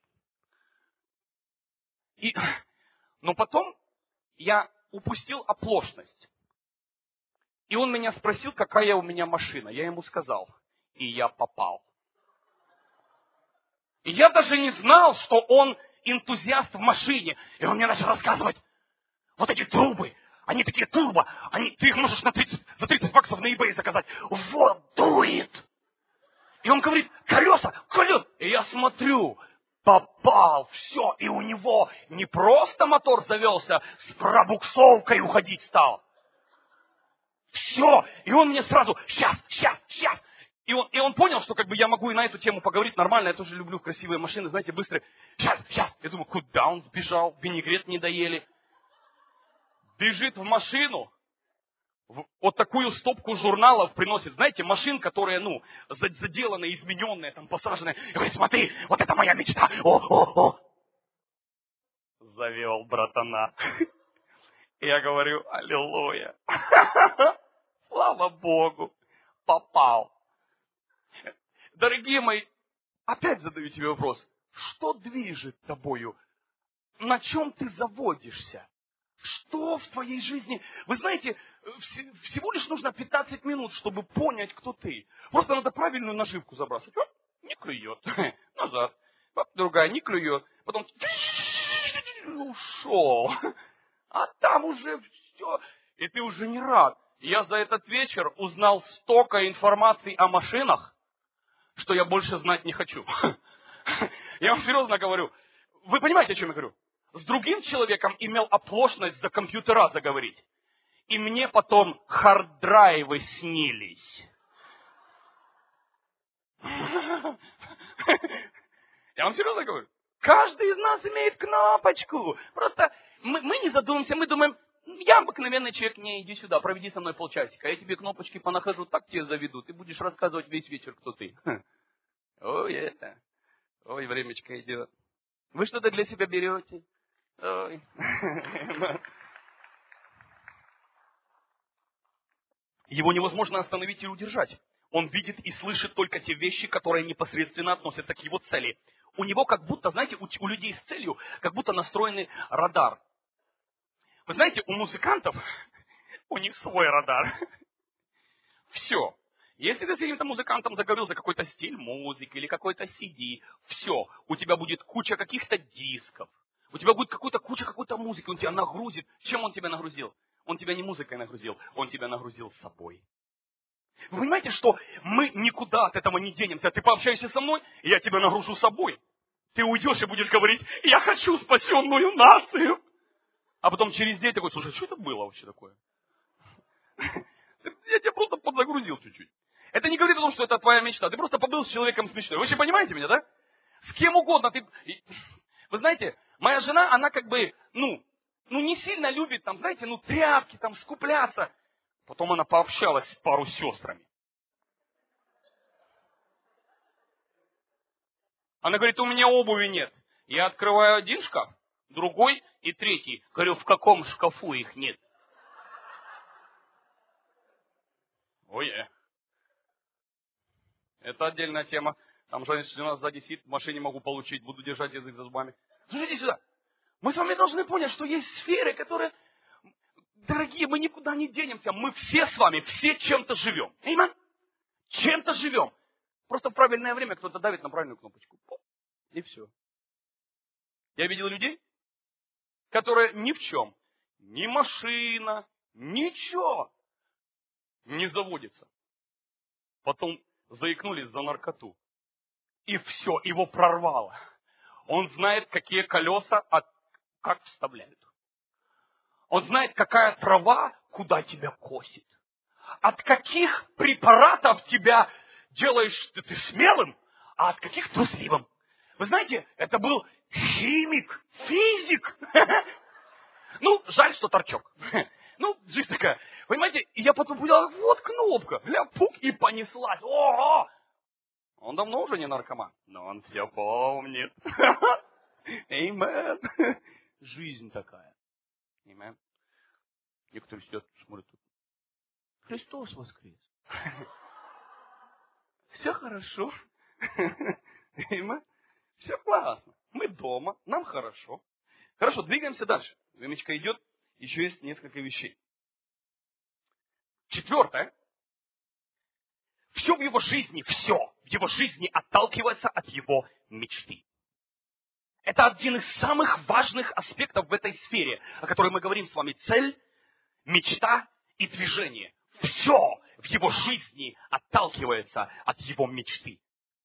И, но потом я упустил оплошность. И он меня спросил, какая у меня машина. Я ему сказал. И я попал. И я даже не знал, что он энтузиаст в машине. И он мне начал рассказывать. Вот эти трубы, они такие турбо. Они, ты их можешь на тридцать, за тридцать баксов на eBay заказать. Вот дует. И он говорит, колеса, колеса. И я смотрю, попал, все. И у него не просто мотор завелся, с пробуксовкой уходить стал. Все. И он мне сразу, сейчас, сейчас, сейчас. И он, и он понял, что как бы я могу и на эту тему поговорить нормально. Я тоже люблю красивые машины, знаете, быстрые. Сейчас, сейчас. Я думаю, куда он сбежал? Винегрет не доели. Бежит в машину. Вот такую стопку журналов приносит. Знаете, машин, которые, ну, заделанные, измененные, там, посаженные. И говорит, смотри, вот это моя мечта. О, о, о. Завел братана. Я говорю, аллилуйя. Слава Богу. Попал. Дорогие мои, опять задаю тебе вопрос. Что движет тобою? На чем ты заводишься? Что в твоей жизни? Вы знаете, всего лишь нужно пятнадцать минут, чтобы понять, кто ты. Просто надо правильную наживку забрасывать. Оп, не клюет. Назад. Оп, другая не клюет. Потом ушел. А там уже все. И ты уже не рад. Я за этот вечер узнал столько информации о машинах, что я больше знать не хочу. Я вам серьезно говорю. Вы понимаете, о чем я говорю? С другим человеком имел оплошность за компьютера заговорить. И мне потом хард-драйвы снились. Я вам серьезно говорю. Каждый из нас имеет кнопочку. Просто мы, мы не задумываемся, мы думаем, я обыкновенный человек, не, иди сюда, проведи со мной полчасика. Я тебе кнопочки понахожу, так тебе заведу. Ты будешь рассказывать весь вечер, кто ты. Ой, это. Ой, времечко идет. Вы что-то для себя берете? Ой. Его невозможно остановить и удержать. Он видит и слышит только те вещи, которые непосредственно относятся к его цели. У него как будто, знаете, у, у людей с целью, как будто настроенный радар. Вы знаете, у музыкантов, у них свой радар. Все. Если ты с каким-то музыкантом заговорил за какой-то стиль музыки или какой-то си ди, все, у тебя будет куча каких-то дисков. У тебя будет какая-то куча какой-то музыки, он тебя нагрузит. Чем он тебя нагрузил? Он тебя не музыкой нагрузил, он тебя нагрузил собой. Вы понимаете, что мы никуда от этого не денемся. Ты пообщаешься со мной, и я тебя нагружу собой. Ты уйдешь и будешь говорить, я хочу спасенную нацию. А потом через день такой, слушай, что это было вообще такое? Я тебя просто подзагрузил чуть-чуть. Это не говорит о том, что это твоя мечта. Ты просто побыл с человеком с мечтой. Вы вообще понимаете меня, да? С кем угодно. Ты... Вы знаете, моя жена, она как бы, ну, ну не сильно любит, там, знаете, ну тряпки, там, скупляться. Потом она пообщалась с пару сестрами. Она говорит, у меня обуви нет. Я открываю один шкаф, другой и третий. Говорю, в каком шкафу их нет? Ой, это отдельная тема. Там жена сзади сидит, в машине могу получить, буду держать язык за зубами. Слушайте сюда. Мы с вами должны понять, что есть сферы, которые, дорогие, мы никуда не денемся. Мы все с вами, все чем-то живем. Аминь? Чем-то живем. Просто в правильное время кто-то давит на правильную кнопочку. И все. Я видел людей, которые ни в чем, ни машина, ничего не заводится. Потом заикнулись за наркоту. И все, его прорвало. Он знает, какие колеса, от, как вставляют. Он знает, какая трава, куда тебя косит. От каких препаратов тебя делаешь ты, ты смелым, а от каких трусливым. Вы знаете, это был химик, физик. Ну, жаль, что торчок. Ну, жизнь такая. Понимаете, и я потом понял, вот кнопка, ля-пук, и понеслась. Ого! Он давно уже не наркоман, но он все помнит. Эймен. Жизнь такая. Эймен. Некоторые сидят, смотрят. Христос воскрес. Все хорошо. Эймен. Все классно. Мы дома, нам хорошо. Хорошо, двигаемся дальше. Времечко идет, еще есть несколько вещей. Четвертое. Все в его жизни, все в его жизни отталкивается от его мечты. Это один из самых важных аспектов в этой сфере, о которой мы говорим с вами. Цель, мечта и движение. Все в его жизни отталкивается от его мечты.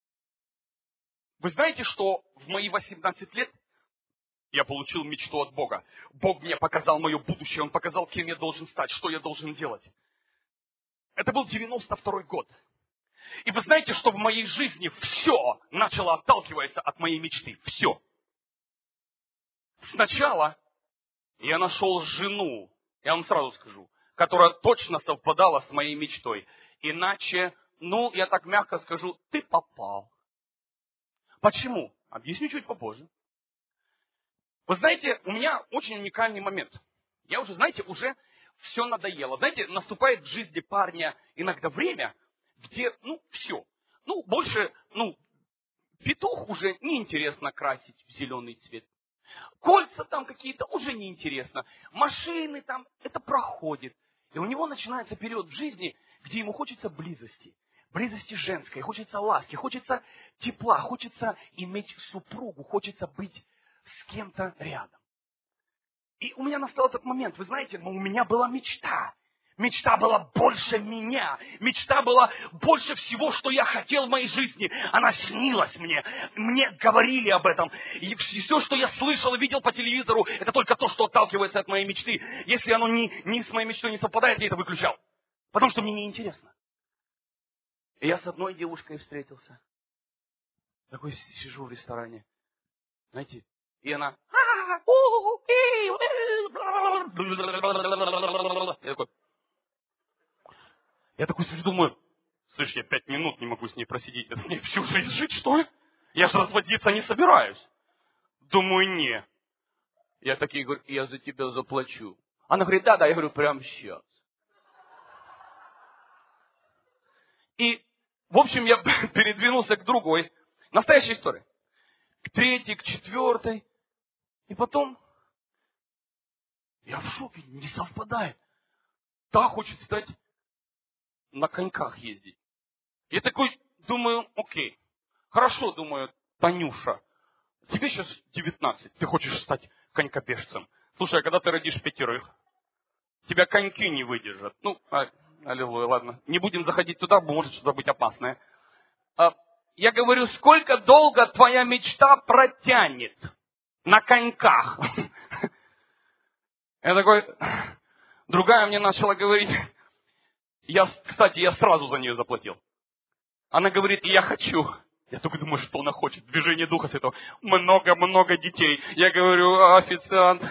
Вы знаете, что в мои восемнадцать лет я получил мечту от Бога. Бог мне показал мое будущее, Он показал, кем я должен стать, что я должен делать. Это был девяносто второй год. И вы знаете, что в моей жизни все начало отталкиваться от моей мечты. Все. Сначала я нашел жену, я вам сразу скажу, которая точно совпадала с моей мечтой. Иначе, ну, я так мягко скажу, ты попал. Почему? Объясню чуть попозже. Вы знаете, у меня очень уникальный момент. Я уже, знаете, уже все надоело. Знаете, наступает в жизни парня иногда время, где, ну, все. Ну, больше, ну, петух уже неинтересно красить в зеленый цвет. Кольца там какие-то уже неинтересно. Машины там, это проходит. И у него начинается период в жизни, где ему хочется близости. Близости женской, хочется ласки, хочется тепла, хочется иметь супругу, хочется быть с кем-то рядом. И у меня настал этот момент, вы знаете, но у меня была мечта. Мечта была больше меня. Мечта была больше всего, что я хотел в моей жизни. Она снилась мне. Мне говорили об этом. И все, что я слышал и видел по телевизору, это только то, что отталкивается от моей мечты. Если оно не, не с моей мечтой не совпадает, я это выключал. Потому что мне неинтересно. И я с одной девушкой встретился. Такой сижу в ресторане. Знаете, и она... Я такой... Я такой сижу, думаю, слышь, я пять минут не могу с ней просидеть. Это с ней всю жизнь жить, что ли? Я же разводиться не собираюсь. Думаю, не. Я такие говорю, я за тебя заплачу. Она говорит, да, да. Я говорю, прямо сейчас. И, в общем, я передвинулся к другой. Настоящая история. К третьей, к четвертой. И потом, я в шоке, не совпадает. Та хочет стать на коньках ездить. Я такой думаю, окей, хорошо, думаю, Танюша, тебе сейчас девятнадцать, ты хочешь стать конькобежцем. Слушай, а когда ты родишь пятерых, тебя коньки не выдержат. Ну, а, аллилуйя, ладно, не будем заходить туда, может что-то быть опасное. А, я говорю, сколько долго твоя мечта протянет на коньках? Я такой, другая мне начала говорить, я, кстати, я сразу за нее заплатил. Она говорит, я хочу. Я только думаю, что она хочет. Движение Духа Святого. Много-много детей. Я говорю, официант.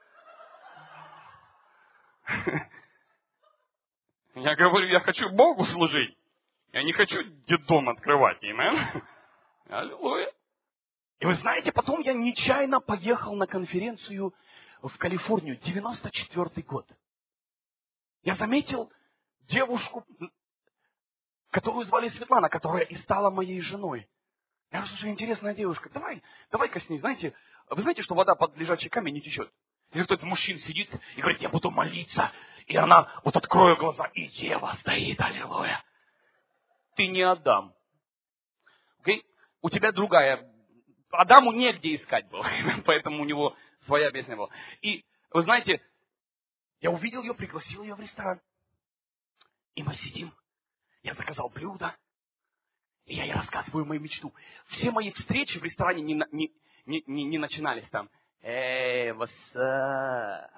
Я говорю, я хочу Богу служить. Я не хочу детдом открывать. Amen? Аллилуйя. И вы знаете, потом я нечаянно поехал на конференцию в Калифорнию, девяносто четвёртый год. Я заметил девушку, которую звали Светлана, которая и стала моей женой. Я говорю, слушай, интересная девушка, давай, давай-ка с ней, знаете, вы знаете, что вода под лежачий камень не течет? Если кто-то мужчин сидит и говорит, я буду молиться, и она вот открою глаза, и Ева стоит, аллилуйя. Ты не Адам. Okay? У тебя другая. Адаму негде искать было, поэтому у него своя песня была. И вы знаете, я увидел ее, пригласил ее в ресторан. И мы сидим. Я заказал блюдо. И я ей рассказываю мою мечту. Все мои встречи в ресторане не, не, не, не, не начинались там. Эй, what's up?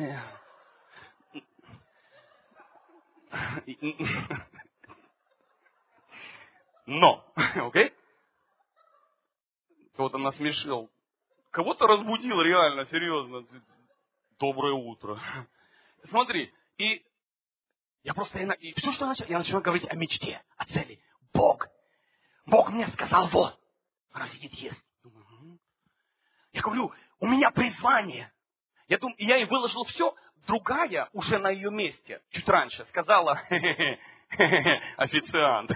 Но, окей? Okay? Кого-то насмешил. Кого-то разбудил реально, серьезно. Доброе утро. Смотри, и я просто, и все, что я начал, я начинаю говорить о мечте, о цели. Бог, Бог мне сказал, вот. Она сидит, ест. Я говорю, у меня призвание. Я думаю, я ей выложил все. Другая, уже на ее месте, чуть раньше, сказала, официант.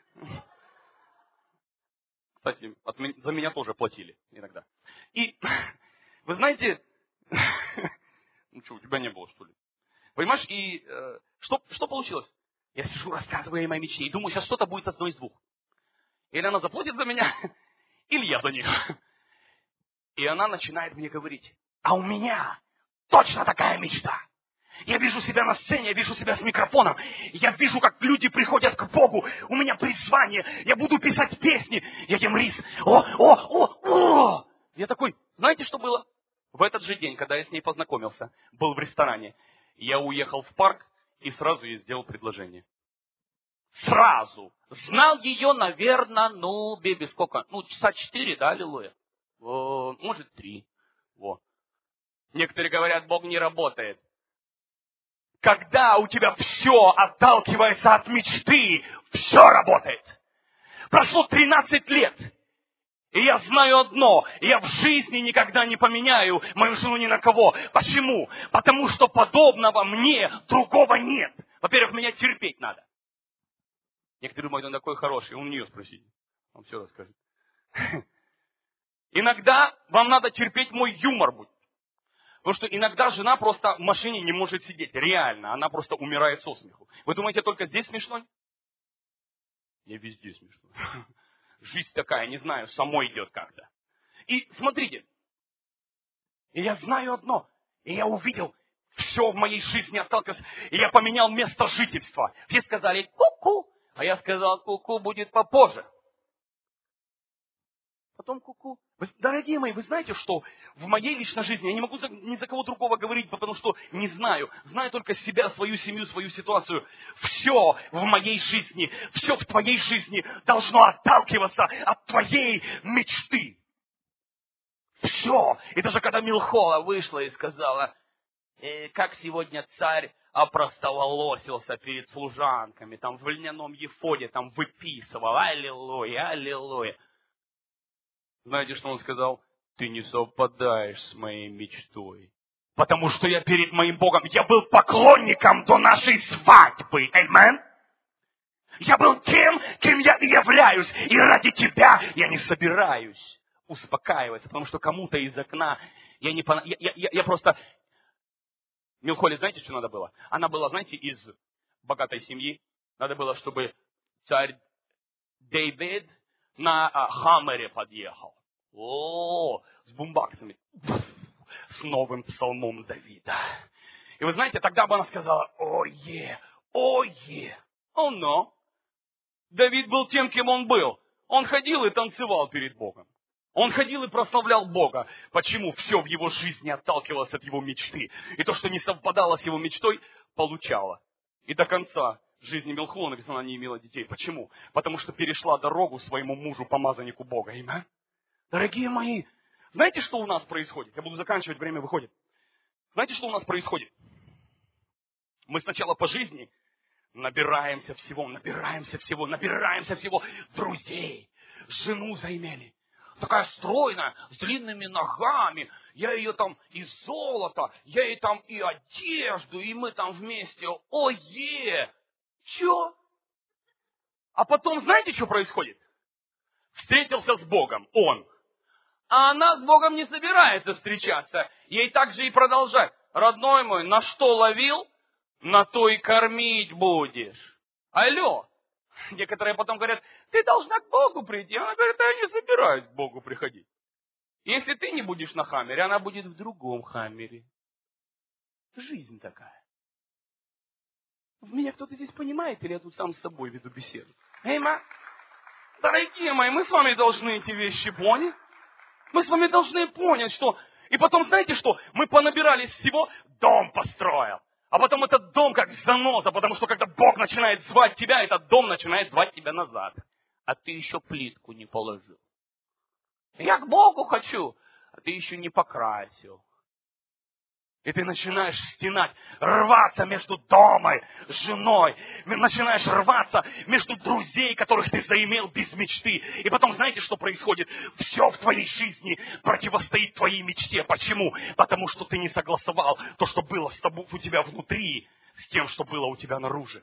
Кстати, от меня, за меня тоже платили иногда. И, вы знаете, ну что, у тебя не было, что ли? Понимаешь, и э, что, что получилось? Я сижу, рассказываю ей моей мечте, и думаю, сейчас что-то будет одно из двух. Или она заплатит за меня, или я за нее. И она начинает мне говорить, а у меня точно такая мечта. Я вижу себя на сцене, я вижу себя с микрофоном. Я вижу, как люди приходят к Богу. У меня призвание. Я буду писать песни. Я ем рис. О, о, о, о! Я такой, знаете, что было? В этот же день, когда я с ней познакомился, был в ресторане, я уехал в парк и сразу ей сделал предложение. Сразу. Знал ее, наверное, ну, беби, сколько? Ну, часа четыре, да, аллилуйя? О, может, три. Во. Некоторые говорят, Бог не работает. Когда у тебя все отталкивается от мечты, все работает. Прошло тринадцать лет. И я знаю одно, я в жизни никогда не поменяю мою жену ни на кого. Почему? Потому что подобного мне другого нет. Во-первых, меня терпеть надо. Некоторые думают, он такой хороший, у нее спросите. Он все расскажет. Иногда вам надо терпеть мой юмор будет. Потому что иногда жена просто в машине не может сидеть. Реально, она просто умирает со смеху. Вы думаете, только здесь смешно? Не везде смешно. Жизнь такая, не знаю, самой идет как-то. И смотрите, и я знаю одно, и я увидел, все в моей жизни отталкивалось, и я поменял место жительства. Все сказали ку-ку, а я сказал, ку-ку будет попозже. Потом ку-ку. Вы, дорогие мои, вы знаете, что в моей личной жизни я не могу за, ни за кого другого говорить, потому что не знаю. Знаю только себя, свою семью, свою ситуацию. Все в моей жизни, все в твоей жизни должно отталкиваться от твоей мечты. Все. И даже когда Милхола вышла и сказала, э, как сегодня царь опростоволосился перед служанками, там в льняном ефоде, там выписывал, аллилуйя, аллилуйя. Знаете, что он сказал? Ты не совпадаешь с моей мечтой. Потому что я перед моим Богом, я был поклонником до нашей свадьбы. Аминь. Я был тем, кем я являюсь. И ради тебя я не собираюсь успокаиваться. Потому что кому-то из окна я не пона... я, я, я просто... Милхоле, знаете, что надо было? Она была, знаете, из богатой семьи. Надо было, чтобы царь Давид на а, Хаммере подъехал. О, с бумбаксами. С новым псалмом Давида. И вы знаете, тогда бы она сказала, ой-е, ой-е. О, но. Давид был тем, кем он был. Он ходил и танцевал перед Богом. Он ходил и прославлял Бога. Почему? Все в его жизни отталкивалось от его мечты. И то, что не совпадало с его мечтой, получало. И до конца жизни Милхола написано, она не имела детей. Почему? Потому что перешла дорогу своему мужу, помазаннику Бога. Аминь. Дорогие мои, знаете, что у нас происходит? Я буду заканчивать, время выходит. Знаете, что у нас происходит? Мы сначала по жизни набираемся всего, набираемся всего, набираемся всего. Друзей, жену заимели. Такая стройная, с длинными ногами. Я ее там и золото, я ей там и одежду, и мы там вместе. Ое! Че? А потом, знаете, что происходит? Встретился с Богом, он. А она с Богом не собирается встречаться. Ей так же и продолжать. Родной мой, на что ловил, на то и кормить будешь. Алло. Некоторые потом говорят, ты должна к Богу прийти. Она говорит, я не собираюсь к Богу приходить. Если ты не будешь на хаммере, она будет в другом хаммере. Жизнь такая. Меня кто-то здесь понимает, или я тут сам с собой веду беседу? Эй, ма, дорогие мои, мы с вами должны эти вещи понять. Мы с вами должны понять, что... И потом, знаете что? Мы понабирались всего, дом построил. А потом этот дом как заноза, потому что когда Бог начинает звать тебя, этот дом начинает звать тебя назад. А ты еще плитку не положил. Я к Богу хочу, а ты еще не покрасил. И ты начинаешь стенать, рваться между домом, женой, начинаешь рваться между друзей, которых ты заимел без мечты. И потом знаете, что происходит? Все в твоей жизни противостоит твоей мечте. Почему? Потому что ты не согласовал то, что было с тобой, у тебя внутри, с тем, что было у тебя наружу.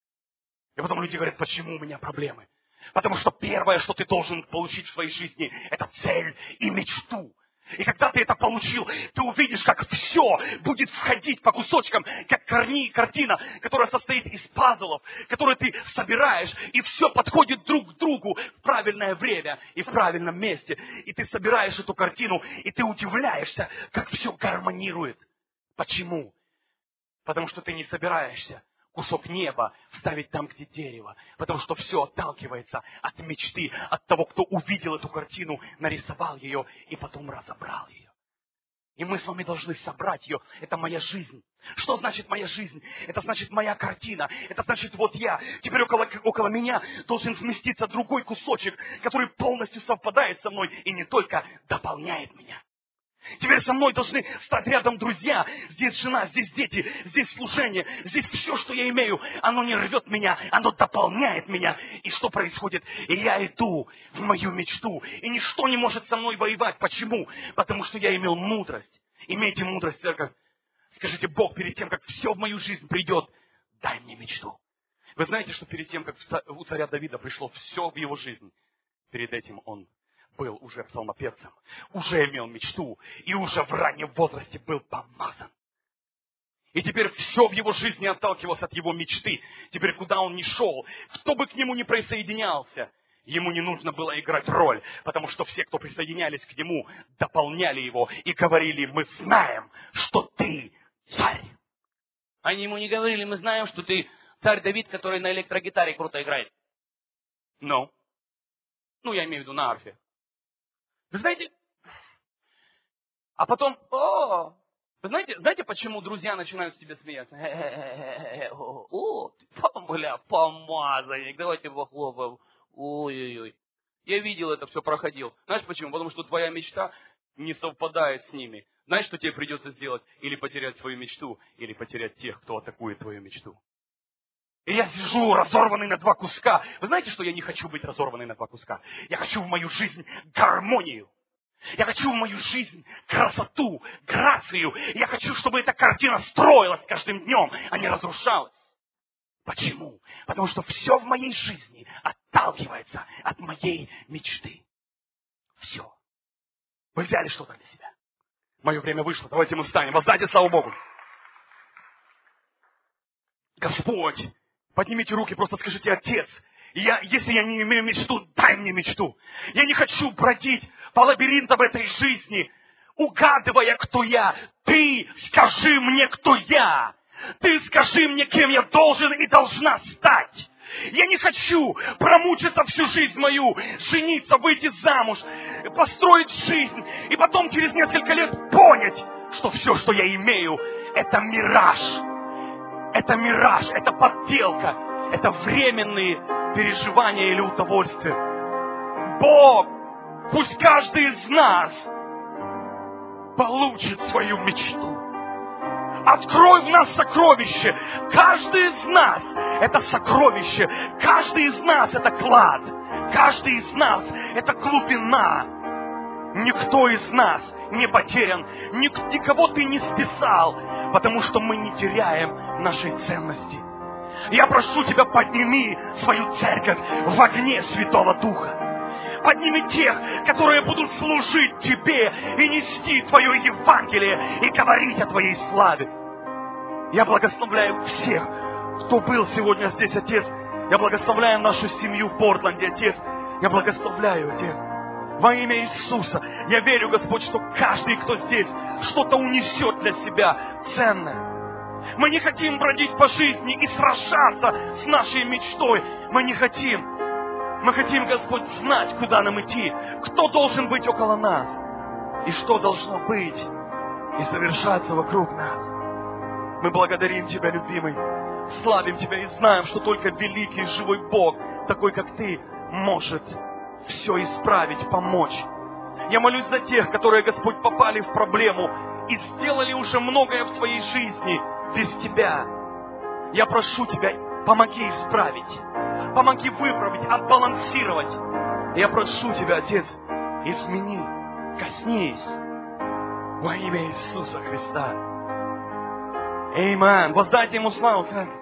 И потом люди говорят, почему у меня проблемы? Потому что первое, что ты должен получить в своей жизни, это цель и мечту. И когда ты это получил, ты увидишь, как все будет входить по кусочкам, как корни, картина, которая состоит из пазлов, которые ты собираешь, и все подходит друг к другу в правильное время и в правильном месте. И ты собираешь эту картину, и ты удивляешься, как все гармонирует. Почему? Потому что ты не собираешься кусок неба вставить там, где дерево. Потому что все отталкивается от мечты, от того, кто увидел эту картину, нарисовал ее и потом разобрал ее. И мы с вами должны собрать ее. Это моя жизнь. Что значит моя жизнь? Это значит моя картина. Это значит вот я. Теперь около, около меня должен вместиться другой кусочек, который полностью совпадает со мной и не только дополняет меня. Теперь со мной должны стать рядом друзья. Здесь жена, здесь дети, здесь служение. Здесь все, что я имею, оно не рвет меня, оно дополняет меня. И что происходит? И я иду в мою мечту. И ничто не может со мной воевать. Почему? Потому что я имел мудрость. Имейте мудрость, церковь. Скажите, Бог, перед тем, как все в мою жизнь придет, дай мне мечту. Вы знаете, что перед тем, как у царя Давида пришло все в его жизнь, перед этим он был уже псалмопевцем, уже имел мечту и уже в раннем возрасте был помазан. И теперь все в его жизни отталкивалось от его мечты. Теперь куда он ни шел, кто бы к нему ни присоединялся, ему не нужно было играть роль, потому что все, кто присоединялись к нему, дополняли его и говорили, мы знаем, что ты царь. Они ему не говорили, мы знаем, что ты царь Давид, который на электрогитаре круто играет. Но, no. ну я имею в виду на арфе. Вы знаете, а потом, о, вы знаете, знаете, почему друзья начинают с тебя смеяться? О, ты, бля, помазанник, давайте похлопаем. Ой-ой-ой. Я видел это, все проходил. Знаешь почему? Потому что твоя мечта не совпадает с ними. Знаешь, что тебе придется сделать? Или потерять свою мечту, или потерять тех, кто атакует твою мечту. И я сижу, разорванный на два куска. Вы знаете, что я не хочу быть разорванный на два куска? Я хочу в мою жизнь гармонию. Я хочу в мою жизнь красоту, грацию. Я хочу, чтобы эта картина строилась каждым днем, а не разрушалась. Почему? Потому что все в моей жизни отталкивается от моей мечты. Все. Вы взяли что-то для себя. Мое время вышло. Давайте мы встанем. Воздайте славу Богу. Господь, поднимите руки, просто скажите, Отец, я, если я не имею мечту, дай мне мечту. Я не хочу бродить по лабиринтам этой жизни, угадывая, кто я. Ты скажи мне, кто я. Ты скажи мне, кем я должен и должна стать. Я не хочу промучиться всю жизнь мою, жениться, выйти замуж, построить жизнь, и потом через несколько лет понять, что все, что я имею, это мираж. Это мираж, это подделка, это временные переживания или удовольствия. Бог, пусть каждый из нас получит свою мечту. Открой в нас сокровище. Каждый из нас это сокровище. Каждый из нас это клад. Каждый из нас это глубина. Никто из нас не потерян. Ник- никого ты не списал, потому что мы не теряем нашей ценности. Я прошу тебя, подними свою церковь в огне Святого Духа. Подними тех, которые будут служить Тебе и нести Твое Евангелие и говорить о Твоей славе. Я благословляю всех, кто был сегодня здесь, Отец. Я благословляю нашу семью в Портленде, Отец. Я благословляю, Отец. Во имя Иисуса. Я верю, Господь, что каждый, кто здесь, что-то унесет для себя ценное. Мы не хотим бродить по жизни и сражаться с нашей мечтой. Мы не хотим. Мы хотим, Господь, знать, куда нам идти, кто должен быть около нас, и что должно быть и совершаться вокруг нас. Мы благодарим Тебя, любимый, славим Тебя и знаем, что только великий живой Бог, такой как Ты, может все исправить, помочь. Я молюсь за тех, которые, Господь, попали в проблему и сделали уже многое в своей жизни без Тебя. Я прошу Тебя, помоги исправить. Помоги выправить, отбалансировать. Я прошу Тебя, Отец, измени, коснись во имя Иисуса Христа. Аминь. Воздайте Ему славу.